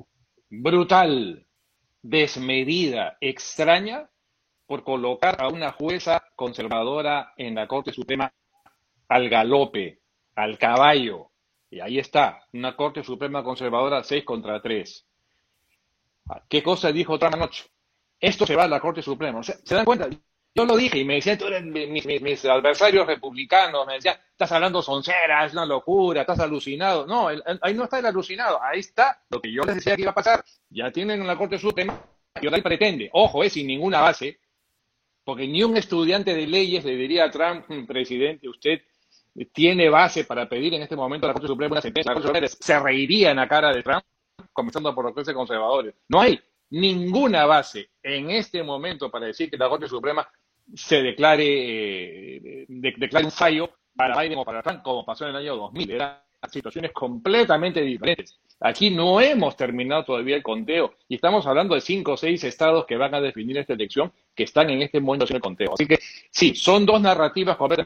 brutal, desmedida, extraña, por colocar a una jueza conservadora en la Corte Suprema al galope, al caballo. Y ahí está, una Corte Suprema conservadora seis contra tres. ¿Qué cosa dijo Trump anoche? Esto se va a la Corte Suprema. O sea, ¿se dan cuenta? Yo lo dije y me decían, tú eres, mis, mis, mis adversarios republicanos me decían, estás hablando soncera, es una locura, estás alucinado. No, el, el, ahí no está el alucinado, ahí está lo que yo les decía que iba a pasar. Ya tienen en la Corte Suprema y ahora él pretende, ojo, es sin ninguna base, porque ni un estudiante de leyes le diría a Trump, presidente, usted tiene base para pedir en este momento a la Corte Suprema una sentencia. La Corte Suprema se reiría en la cara de Trump, comenzando por los jueces conservadores. No hay ninguna base en este momento para decir que la Corte Suprema se declare, eh, de, declare un fallo para Biden o para Trump, como pasó en el año dos mil. Eran situaciones completamente diferentes. Aquí no hemos terminado todavía el conteo y estamos hablando de cinco o seis estados que van a definir esta elección, que están en este momento haciendo el conteo. Así que sí, son dos narrativas completamente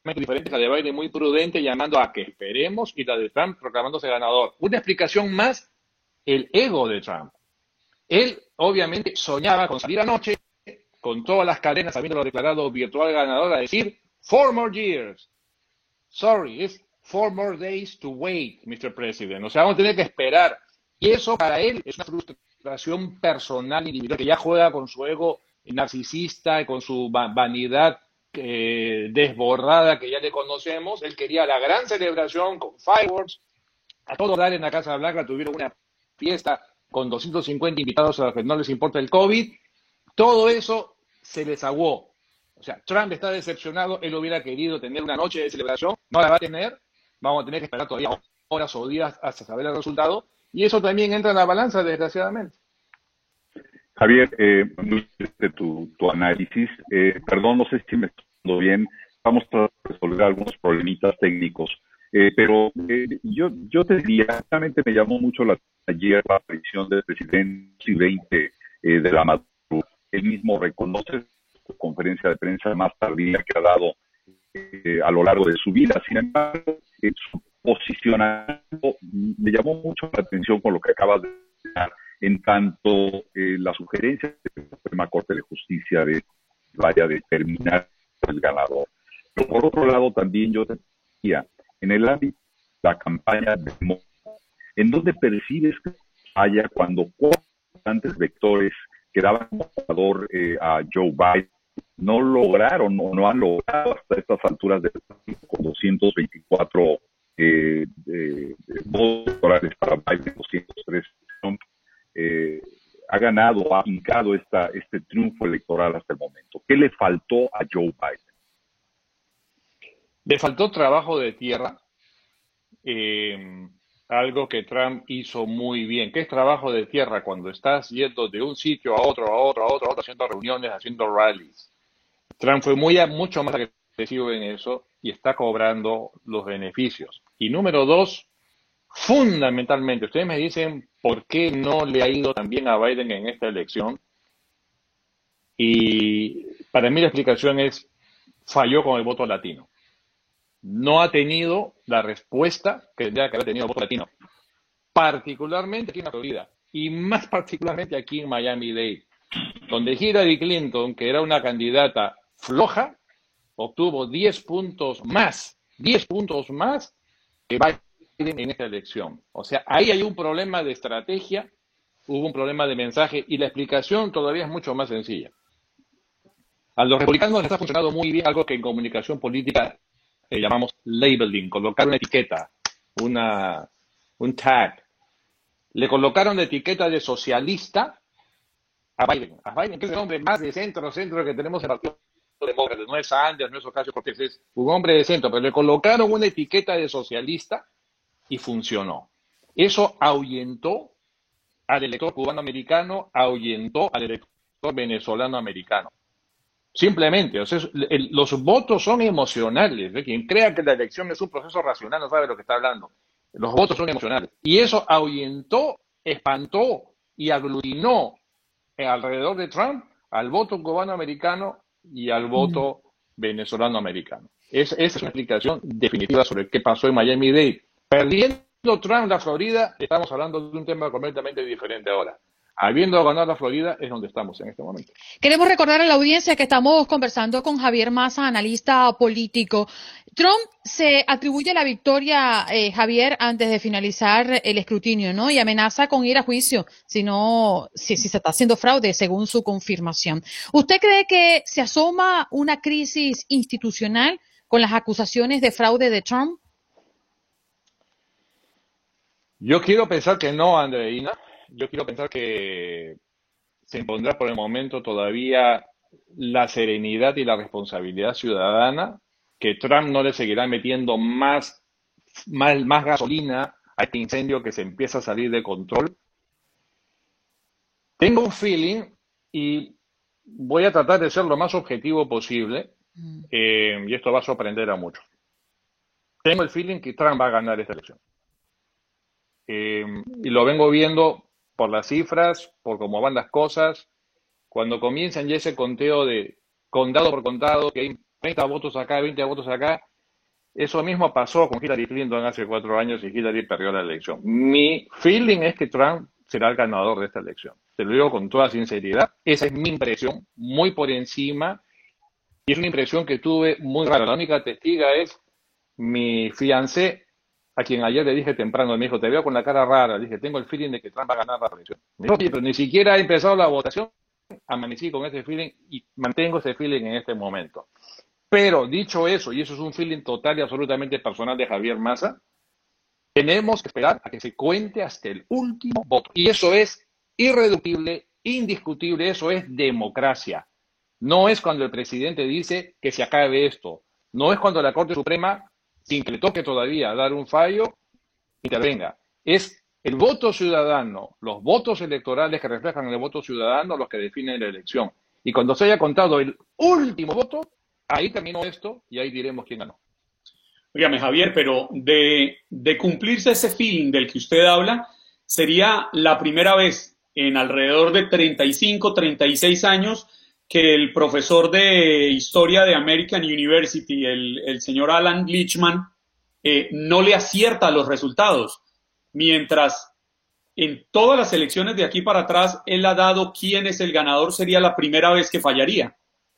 diferente, la de Biden muy prudente, llamando a que esperemos, y la de Trump proclamándose ganador. Una explicación más, el ego de Trump. Él obviamente soñaba con salir anoche, con todas las cadenas, habiéndolo declarado virtual ganador, a decir, four more years. Sorry, it's four more days to wait, mister President. O sea, vamos a tener que esperar. Y eso para él es una frustración personal, individual, que ya juega con su ego narcisista y con su va- vanidad eh, desbordada que ya le conocemos. Él quería la gran celebración con fireworks, a todo dar en la Casa Blanca, tuvieron una fiesta con doscientos cincuenta invitados a los que no les importa el COVID. Todo eso se les aguó. O sea, Trump está decepcionado, él hubiera querido tener una noche de celebración, no la va a tener, vamos a tener que esperar todavía horas o días hasta saber el resultado, y eso también entra en la balanza, desgraciadamente. Javier, eh, de tu, tu análisis, eh, perdón, no sé si me estoy dando bien, vamos a resolver algunos problemitas técnicos, eh, pero eh, yo, yo te diría, realmente me llamó mucho la ayer la aparición del presidente veinte eh, de la Maduro. Él mismo reconoce su conferencia de prensa más tardía que ha dado eh, a lo largo de su vida. Sin embargo, eh, su posicionamiento me llamó mucho la atención con lo que acabas de decir, en tanto eh, la sugerencia de la Suprema Corte de Justicia de vaya a determinar el ganador. Pero por otro lado, también yo te decía, en el ámbito de la campaña de ¿en dónde percibes que haya cuando cuatro importantes vectores que daban como ganador eh, a Joe Biden no lograron o no han logrado hasta estas alturas de con doscientos veinticuatro eh, eh, votos electorales para Biden, doscientos tres Trump, eh, ha ganado, ha hincado esta, este triunfo electoral hasta el momento? ¿Qué le faltó a Joe Biden? Le faltó trabajo de tierra, eh, algo que Trump hizo muy bien. ¿Qué es trabajo de tierra? Cuando estás yendo de un sitio a otro, a otro, a otro, a otro, haciendo reuniones, haciendo rallies. Trump fue muy, mucho más agresivo en eso y está cobrando los beneficios. Y número dos, fundamentalmente, ustedes me dicen por qué no le ha ido tan bien a Biden en esta elección. Y para mí la explicación es, falló con el voto latino. No ha tenido la respuesta que tendría que haber tenido el voto latino, particularmente aquí en la Florida y más particularmente aquí en Miami-Dade, donde Hillary Clinton, que era una candidata floja, obtuvo diez puntos más, diez puntos más que Biden en esta elección. O sea, ahí hay un problema de estrategia, hubo un problema de mensaje y la explicación todavía es mucho más sencilla. A los republicanos les ha funcionado muy bien algo que en comunicación política Eh, llamamos labeling, colocar una etiqueta, una, un tag. Le colocaron la etiqueta de socialista a Biden. A Biden, que es el hombre más de centro, centro que tenemos en el Partido Demócrata. No es Sanders, no es Ocasio-Cortez, es un hombre de centro, pero le colocaron una etiqueta de socialista y funcionó. Eso ahuyentó al elector cubano-americano, ahuyentó al elector venezolano-americano. Simplemente, o sea, el, los votos son emocionales. ¿eh? Quien crea que la elección es un proceso racional no sabe lo que está hablando. Los votos son emocionales. Y eso ahuyentó, espantó y aglutinó alrededor de Trump al voto cubano-americano y al voto mm. venezolano-americano. Es, esa es una explicación definitiva sobre qué pasó en Miami-Dade. Perdiendo Trump la Florida, estamos hablando de un tema completamente diferente ahora. Habiendo ganado la Florida es donde estamos en este momento. Queremos recordar a la audiencia que estamos conversando con Javier Massa, analista político. Trump se atribuye la victoria, eh, Javier, antes de finalizar el escrutinio, ¿no? Y amenaza con ir a juicio si no, si, si se está haciendo fraude, según su confirmación. ¿Usted cree que se asoma una crisis institucional con las acusaciones de fraude de Trump? Yo quiero pensar que no, Andreina. Yo quiero pensar que se impondrá por el momento todavía la serenidad y la responsabilidad ciudadana, que Trump no le seguirá metiendo más, más, más gasolina a este incendio que se empieza a salir de control. Tengo un feeling, y voy a tratar de ser lo más objetivo posible, mm. eh, y esto va a sorprender a muchos. Tengo el feeling que Trump va a ganar esta elección. Eh, y lo vengo viendo por las cifras, por cómo van las cosas. Cuando comienzan ya ese conteo de condado por condado, que hay treinta votos acá, veinte votos acá, Eso mismo pasó con Hillary Clinton hace cuatro años y Hillary perdió la elección. Mi feeling es que Trump será el ganador de esta elección. Te lo digo con toda sinceridad. Esa es mi impresión, muy por encima. Y es una impresión que tuve muy rara. La única testiga es mi fiancé, a quien ayer le dije temprano, me dijo, te veo con la cara rara. Le dije, tengo el feeling de que Trump va a ganar la elección. Me dijo, oye, pero ni siquiera ha empezado la votación. Amanecí con ese feeling y mantengo ese feeling en este momento. Pero dicho eso, y eso es un feeling total y absolutamente personal de Javier Massa, tenemos que esperar a que se cuente hasta el último voto. Y eso es irreductible, indiscutible, eso es democracia. No es cuando el presidente dice que se acabe esto. No es cuando la Corte Suprema, sin que le toque todavía dar un fallo, intervenga. Es el voto ciudadano, los votos electorales que reflejan el voto ciudadano los que definen la elección. Y cuando se haya contado el último voto, ahí terminó esto y ahí diremos quién ganó. Dígame, Javier, pero de, de cumplirse ese feeling del que usted habla, sería la primera vez en alrededor de treinta y cinco, treinta y seis años que el profesor de Historia de American University, el, el señor Alan Lichtman, eh, no le acierta los resultados, mientras en todas las elecciones de aquí para atrás él ha dado quién es el ganador, sería la primera vez que fallaría.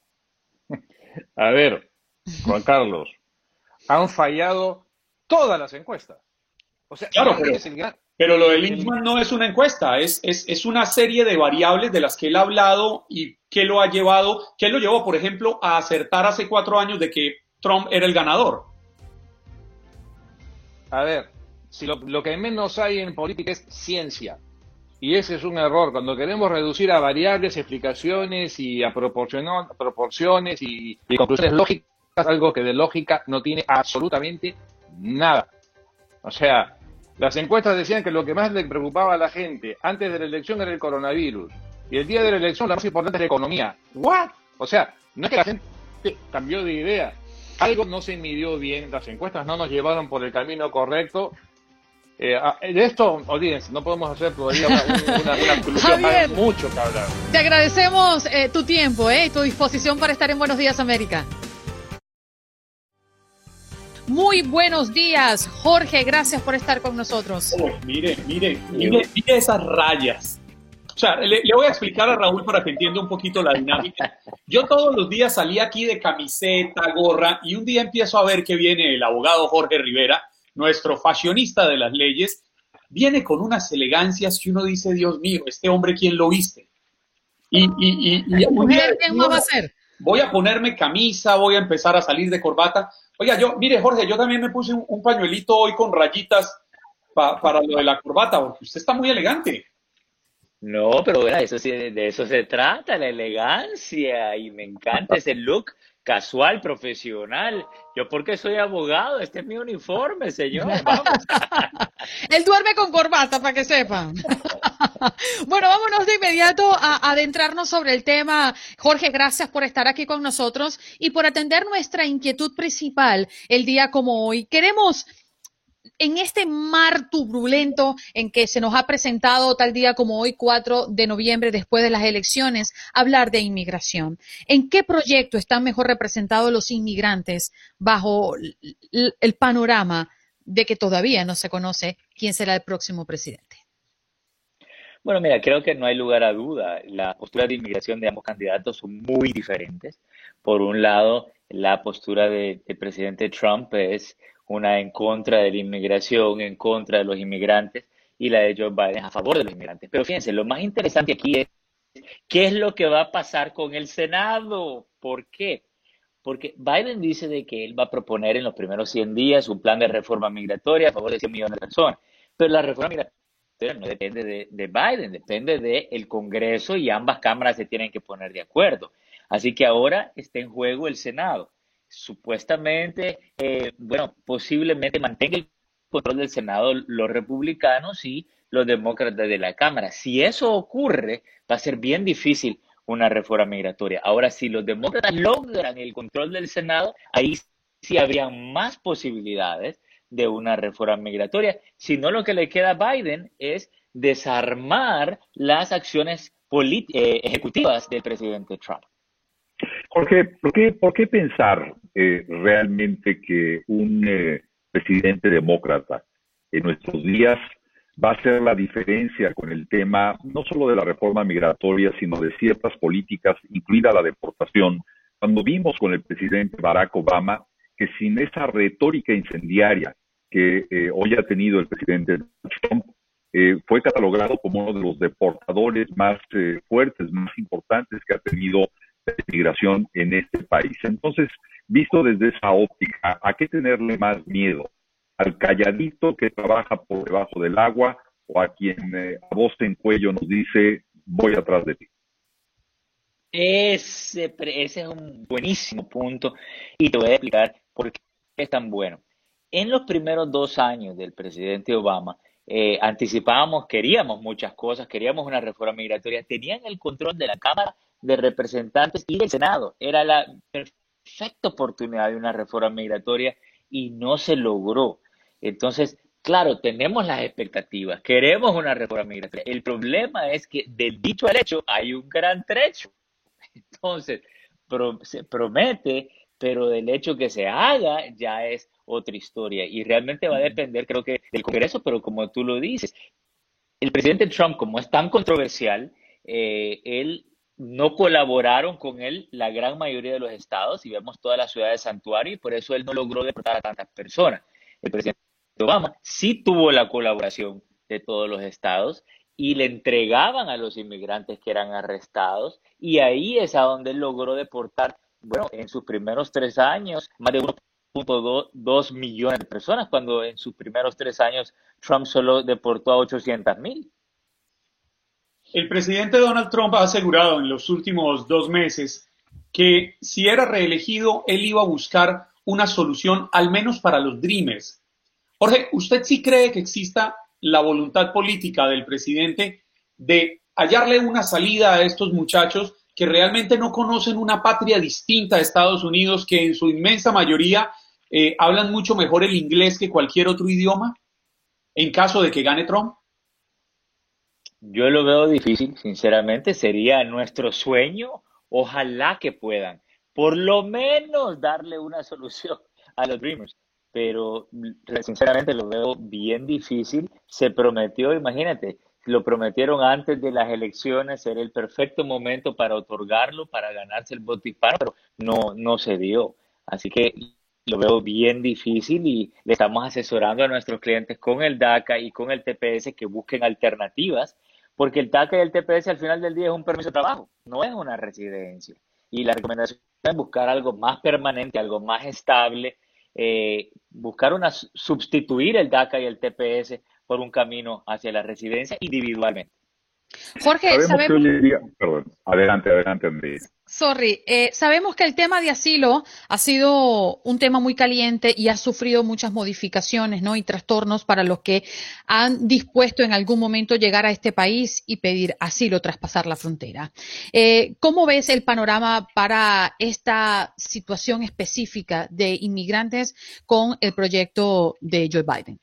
A ver, Juan Carlos, han fallado todas las encuestas. O sea, claro, pero, pero lo de Lichtman no es una encuesta, es, es, es una serie de variables de las que él ha hablado y que lo ha llevado, que lo llevó, por ejemplo, a acertar hace cuatro años de que Trump era el ganador. A ver, si lo, lo que menos hay en política es ciencia. Y ese es un error. Cuando queremos reducir a variables, explicaciones y a proporciones y, y conclusiones lógicas, algo que de lógica no tiene absolutamente nada. O sea, las encuestas decían que lo que más le preocupaba a la gente antes de la elección era el coronavirus. Y el día de la elección la más importante es la economía. ¿What? O sea, no es que la gente cambió de idea. Algo no se midió bien, las encuestas no nos llevaron por el camino correcto. Eh, de esto, olvídense, no podemos hacer todavía una, una, una conclusión, hay mucho que hablar. Te agradecemos eh, tu tiempo eh, y tu disposición para estar en Buenos Días América. Muy buenos días, Jorge, gracias por estar con nosotros. Oh, mire, mire, mire, mire esas rayas. O sea, le, le voy a explicar a Raúl para que entienda un poquito la dinámica. Yo todos los días salía aquí de camiseta, gorra, y un día empiezo a ver que viene el abogado Jorge Rivera, nuestro fashionista de las leyes, viene con unas elegancias que uno dice, Dios mío, este hombre, ¿quién lo viste? Y, y, y, y un día, ¿quién no, va a hacer? Voy a ponerme camisa, voy a empezar a salir de corbata. Oiga, yo, mire, Jorge, yo también me puse un, un pañuelito hoy con rayitas pa, para lo de la corbata, porque usted está muy elegante. No, pero bueno, eso sí, de eso se trata, la elegancia, y me encanta ese look casual, profesional. Yo porque soy abogado, este es mi uniforme, señor. Vamos. Él duerme con corbata, para que sepan. Bueno, vámonos de inmediato a adentrarnos sobre el tema. Jorge, gracias por estar aquí con nosotros y por atender nuestra inquietud principal el día como hoy. Queremos, en este mar turbulento en que se nos ha presentado tal día como hoy, cuatro de noviembre, después de las elecciones, hablar de inmigración. ¿En qué proyecto están mejor representados los inmigrantes bajo el panorama de que todavía no se conoce quién será el próximo presidente? Bueno, mira, creo que no hay lugar a duda. La postura de inmigración de ambos candidatos son muy diferentes. Por un lado, la postura del de presidente Trump es una en contra de la inmigración, en contra de los inmigrantes, y la de Joe Biden a favor de los inmigrantes. Pero fíjense, lo más interesante aquí es qué es lo que va a pasar con el Senado. ¿Por qué? Porque Biden dice de que él va a proponer en los primeros cien días un plan de reforma migratoria a favor de cien millones de personas. Pero la reforma migratoria no depende de, de Biden, depende del Congreso, y ambas cámaras se tienen que poner de acuerdo. Así que ahora está en juego el Senado. Supuestamente, eh, bueno, posiblemente mantenga el control del Senado los republicanos y los demócratas de la Cámara. Si eso ocurre, va a ser bien difícil una reforma migratoria. Ahora, si los demócratas logran el control del Senado, ahí sí habrían más posibilidades de una reforma migratoria. Si no, lo que le queda a Biden es desarmar las acciones eh, ejecutivas del presidente Trump. Jorge, ¿por qué, por qué pensar eh, realmente que un eh, presidente demócrata en nuestros días va a hacer la diferencia con el tema no solo de la reforma migratoria, sino de ciertas políticas, incluida la deportación, cuando vimos con el presidente Barack Obama que sin esa retórica incendiaria que eh, hoy ha tenido el presidente Trump, eh, fue catalogado como uno de los deportadores más eh, fuertes, más importantes que ha tenido la inmigración en este país? Entonces, visto desde esa óptica, ¿a qué tenerle más miedo? ¿Al calladito que trabaja por debajo del agua o a quien eh, a voz en cuello nos dice voy atrás de ti? Ese, ese es un buenísimo punto y te voy a explicar por qué es tan bueno. En los primeros dos años del presidente Obama, eh, anticipábamos, queríamos muchas cosas, queríamos una reforma migratoria, tenían el control de la Cámara de Representantes y del Senado. Era la perfecta oportunidad de una reforma migratoria y no se logró. Entonces, claro, tenemos las expectativas, queremos una reforma migratoria. El problema es que del dicho al hecho hay un gran trecho. Entonces, pro, se promete, pero del hecho que se haga ya es otra historia. Y realmente va a depender, creo que, del Congreso, pero como tú lo dices, el presidente Trump, como es tan controversial, eh, él no colaboraron con él la gran mayoría de los estados, y vemos todas las ciudades santuario, y por eso él no logró deportar a tantas personas. El presidente Obama sí tuvo la colaboración de todos los estados y le entregaban a los inmigrantes que eran arrestados, y ahí es a donde él logró deportar, bueno, en sus primeros tres años, más de uno punto dos millones de personas, cuando en sus primeros tres años Trump solo deportó a ochocientos mil. El presidente Donald Trump ha asegurado en los últimos dos meses que si era reelegido, él iba a buscar una solución al menos para los Dreamers. Jorge, ¿usted sí cree que exista la voluntad política del presidente de hallarle una salida a estos muchachos que realmente no conocen una patria distinta a Estados Unidos, que en su inmensa mayoría eh, hablan mucho mejor el inglés que cualquier otro idioma, en caso de que gane Trump? Yo lo veo difícil, sinceramente. Sería nuestro sueño, ojalá que puedan, por lo menos darle una solución a los Dreamers, pero sinceramente lo veo bien difícil. Se prometió, imagínate, lo prometieron antes de las elecciones, era el perfecto momento para otorgarlo, para ganarse el voto hispano, pero no, no se dio. Así que lo veo bien difícil y le estamos asesorando a nuestros clientes con el DACA y con el T P S que busquen alternativas, porque el DACA y el T P S al final del día es un permiso de trabajo, no es una residencia. Y la recomendación es buscar algo más permanente, algo más estable, eh, buscar una, sustituir el DACA y el T P S por un camino hacia la residencia individualmente. Jorge, sabemos, sabemos... que hoy en día... Perdón, adelante, adelante, Andrés. Sorry, eh, sabemos que el tema de asilo ha sido un tema muy caliente y ha sufrido muchas modificaciones, ¿no? Y trastornos para los que han dispuesto en algún momento llegar a este país y pedir asilo tras pasar la frontera. Eh, ¿Cómo ves el panorama para esta situación específica de inmigrantes con el proyecto de Joe Biden?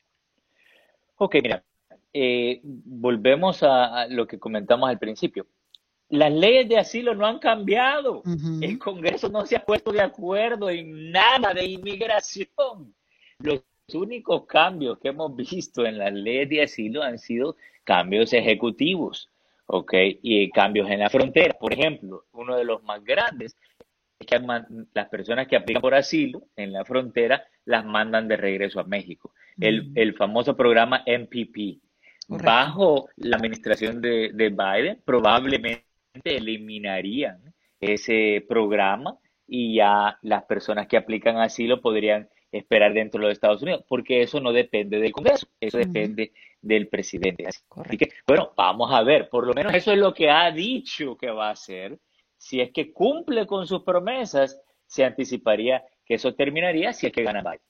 Ok, mira, eh, volvemos a, a lo que comentamos al principio. Las leyes de asilo no han cambiado. Uh-huh. El Congreso no se ha puesto de acuerdo en nada de inmigración. Los únicos cambios que hemos visto en las leyes de asilo han sido cambios ejecutivos, ¿ok? Y cambios en la frontera. Por ejemplo, uno de los más grandes es que las personas que aplican por asilo en la frontera las mandan de regreso a México. Uh-huh. El, el famoso programa M P P. Correcto. Bajo la administración de, de Biden, probablemente eliminarían ese programa y ya las personas que aplican asilo podrían esperar dentro de los Estados Unidos, porque eso no depende del Congreso, eso uh-huh. depende del presidente. Así Correcto. que, bueno, vamos a ver, por lo menos eso es lo que ha dicho que va a hacer. Si es que cumple con sus promesas, se anticiparía que eso terminaría si es que gana Biden.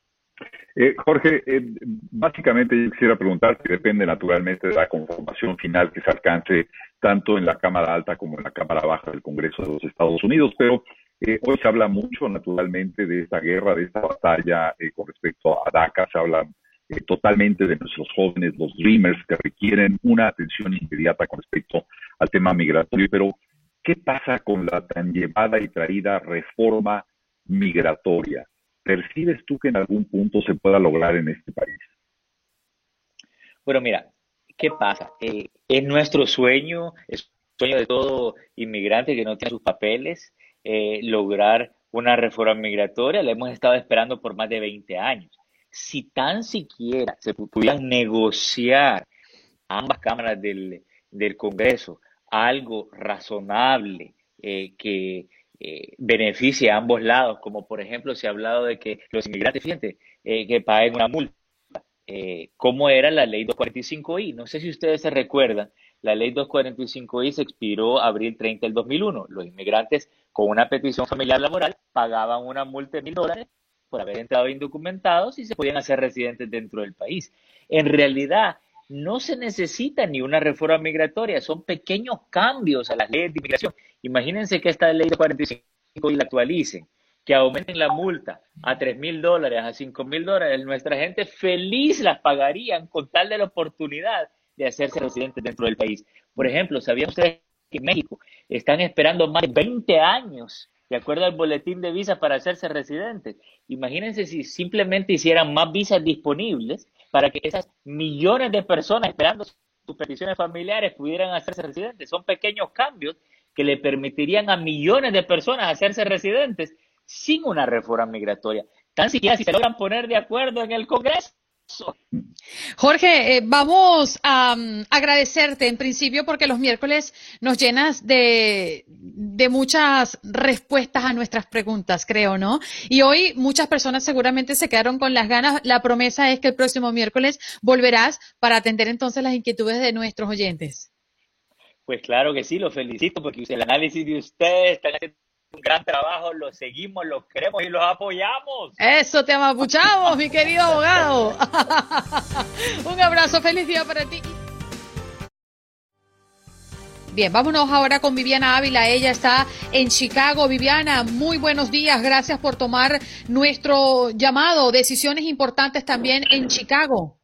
Eh, Jorge, eh, básicamente yo quisiera preguntar, que depende naturalmente de la conformación final que se alcance tanto en la Cámara Alta como en la Cámara Baja del Congreso de los Estados Unidos, pero eh, hoy se habla mucho naturalmente de esta guerra, de esta batalla eh, con respecto a DACA, se habla eh, totalmente de nuestros jóvenes, los Dreamers, que requieren una atención inmediata con respecto al tema migratorio, pero ¿qué pasa con la tan llevada y traída reforma migratoria? ¿Percibes tú que en algún punto se pueda lograr en este país? Bueno, mira, ¿qué pasa? Eh, es nuestro sueño, es sueño de todo inmigrante que no tiene sus papeles, eh, lograr una reforma migratoria. La hemos estado esperando por más de veinte años. Si tan siquiera se pudieran negociar a ambas cámaras del, del Congreso algo razonable eh, que eh, beneficie a ambos lados, como por ejemplo se ha hablado de que los inmigrantes, fíjate, eh, que paguen una multa, eh, ¿cómo era la ley doscientos cuarenta y cinco i? No sé si ustedes se recuerdan. La ley doscientos cuarenta y cinco i se expiró abril treinta del dos mil uno. Los inmigrantes con una petición familiar laboral pagaban una multa de mil dólares por haber entrado indocumentados y se podían hacer residentes dentro del país. En realidad, no se necesita ni una reforma migratoria, son pequeños cambios a las leyes de inmigración. Imagínense que esta ley de cuarenta y cinco i la actualicen, que aumenten la multa a tres mil dólares, a cinco mil dólares. Nuestra gente feliz las pagarían con tal de la oportunidad de hacerse residentes dentro del país. Por ejemplo, ¿sabían ustedes que en México están esperando más de veinte años, de acuerdo al boletín de visas, para hacerse residentes? Imagínense si simplemente hicieran más visas disponibles para que esas millones de personas esperando sus peticiones familiares pudieran hacerse residentes. Son pequeños cambios que le permitirían a millones de personas hacerse residentes sin una reforma migratoria. Tan siquiera si se logran poner de acuerdo en el Congreso. Jorge, eh, vamos a um, agradecerte en principio porque los miércoles nos llenas de, de muchas respuestas a nuestras preguntas, creo, ¿no? Y hoy muchas personas seguramente se quedaron con las ganas. La promesa es que el próximo miércoles volverás para atender entonces las inquietudes de nuestros oyentes. Pues claro que sí, los felicito porque el análisis de ustedes está haciendo un gran trabajo, los seguimos, los queremos y los apoyamos. Eso te amapuchamos, mi querido abogado. Un abrazo, feliz día para ti. Bien, vámonos ahora con Viviana Ávila. Ella está en Chicago. Viviana, muy buenos días. Gracias por tomar nuestro llamado. Decisiones importantes también en Chicago.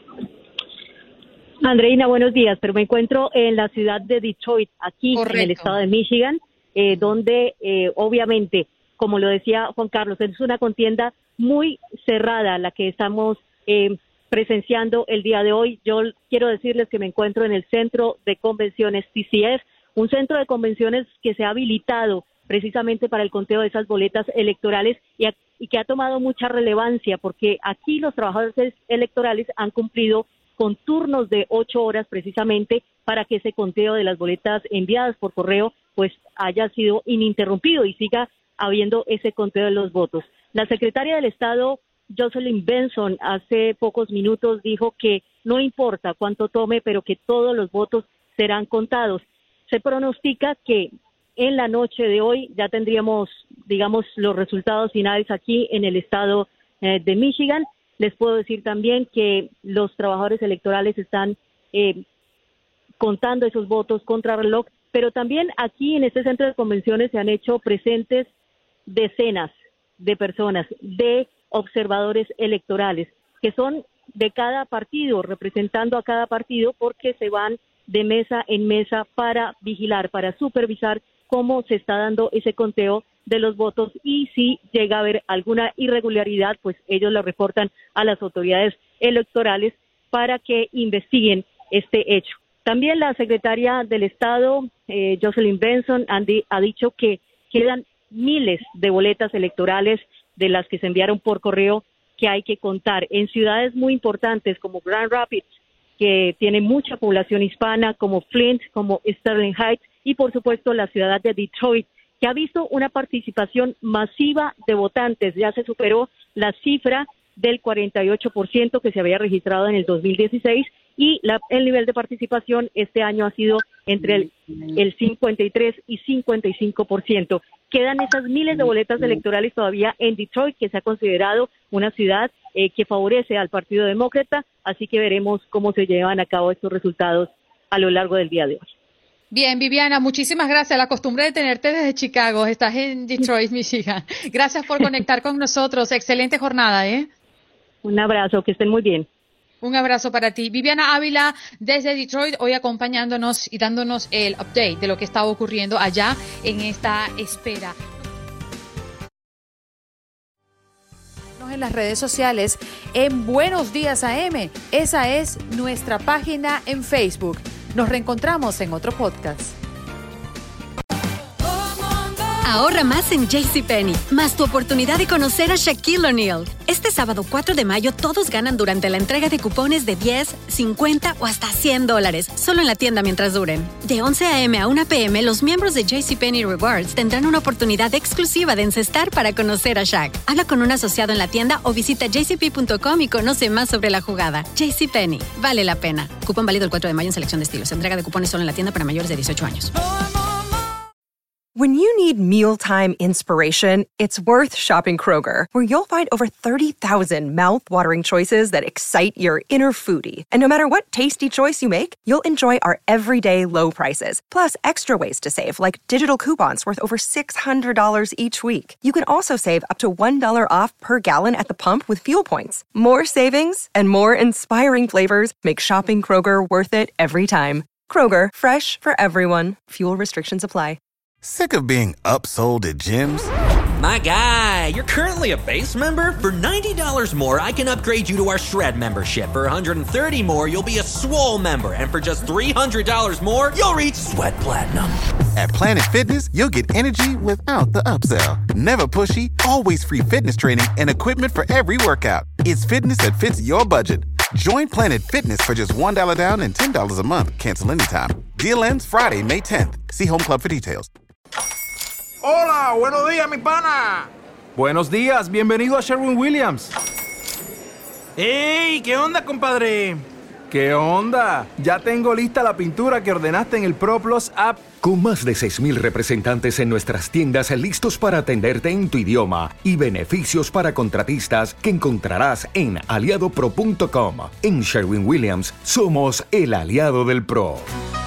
Andreina, buenos días. Pero me encuentro en la ciudad de Detroit, aquí Correcto. En el estado de Michigan. Eh, donde eh, obviamente, como lo decía Juan Carlos, es una contienda muy cerrada la que estamos eh, presenciando el día de hoy. Yo quiero decirles que me encuentro en el Centro de Convenciones T C F, un centro de convenciones que se ha habilitado precisamente para el conteo de esas boletas electorales y, a, y que ha tomado mucha relevancia porque aquí los trabajadores electorales han cumplido con turnos de ocho horas precisamente para que ese conteo de las boletas enviadas por correo pues haya sido ininterrumpido y siga habiendo ese conteo de los votos. La secretaria del Estado, Jocelyn Benson, hace pocos minutos dijo que no importa cuánto tome, pero que todos los votos serán contados. Se pronostica que en la noche de hoy ya tendríamos, digamos, los resultados finales aquí en el estado eh, de Michigan. Les puedo decir también que los trabajadores electorales están eh, contando esos votos contra reloj, pero también aquí en este centro de convenciones se han hecho presentes decenas de personas, de observadores electorales, que son de cada partido, representando a cada partido, porque se van de mesa en mesa para vigilar, para supervisar cómo se está dando ese conteo de los votos y si llega a haber alguna irregularidad, pues ellos lo reportan a las autoridades electorales para que investiguen este hecho. También la secretaria del Estado, eh, Jocelyn Benson, ha dicho que quedan miles de boletas electorales de las que se enviaron por correo que hay que contar en ciudades muy importantes como Grand Rapids, que tiene mucha población hispana, como Flint, como Sterling Heights y por supuesto la ciudad de Detroit, que ha visto una participación masiva de votantes. Ya se superó la cifra del cuarenta y ocho por ciento que se había registrado en el dos mil dieciséis y la, el nivel de participación este año ha sido entre el, el cincuenta y tres y cincuenta y cinco por ciento. Quedan esas miles de boletas electorales todavía en Detroit, que se ha considerado una ciudad eh, que favorece al Partido Demócrata, así que veremos cómo se llevan a cabo estos resultados a lo largo del día de hoy. Bien, Viviana, muchísimas gracias. La costumbre de tenerte desde Chicago. Estás en Detroit, Michigan. Gracias por conectar con nosotros. Excelente jornada, ¿eh? Un abrazo, que estén muy bien. Un abrazo para ti. Viviana Ávila desde Detroit, hoy acompañándonos y dándonos el update de lo que está ocurriendo allá en esta espera. En las redes sociales en Buenos Días A M. Esa es nuestra página en Facebook. Nos reencontramos en otro podcast. Ahorra más en JCPenney, más tu oportunidad de conocer a Shaquille O'Neal. Este sábado cuatro de mayo todos ganan durante la entrega de cupones de diez, cincuenta o hasta cien dólares, solo en la tienda mientras duren. De once a eme a una pe eme, los miembros de JCPenney Rewards tendrán una oportunidad exclusiva de encestar para conocer a Shaq. Habla con un asociado en la tienda o visita j c p punto com y conoce más sobre la jugada. JCPenney, vale la pena. Cupón válido el cuatro de mayo en selección de estilos. Entrega de cupones solo en la tienda para mayores de dieciocho años. When you need mealtime inspiration, it's worth shopping Kroger, where you'll find over thirty thousand mouth-watering choices that excite your inner foodie. And no matter what tasty choice you make, you'll enjoy our everyday low prices, plus extra ways to save, like digital coupons worth over six hundred dollars each week. You can also save up to one dollar off per gallon at the pump with fuel points. More savings and more inspiring flavors make shopping Kroger worth it every time. Kroger, fresh for everyone. Fuel restrictions apply. Sick of being upsold at gyms? My guy, you're currently a base member? For ninety dollars more, I can upgrade you to our Shred membership. For one hundred thirty dollars more, you'll be a Swole member. And for just three hundred dollars more, you'll reach Sweat Platinum. At Planet Fitness, you'll get energy without the upsell. Never pushy, always free fitness training and equipment for every workout. It's fitness that fits your budget. Join Planet Fitness for just one dollar down and ten dollars a month. Cancel anytime. Deal ends Friday, May tenth. See Home Club for details. Hola, buenos días, mi pana. Buenos días, bienvenido a Sherwin-Williams. ¡Ey! ¿Qué onda, compadre? ¿Qué onda? Ya tengo lista la pintura que ordenaste en el ProPlus app. Con más de seis mil representantes en nuestras tiendas listos para atenderte en tu idioma y beneficios para contratistas que encontrarás en aliado pro punto com. En Sherwin-Williams somos el aliado del pro.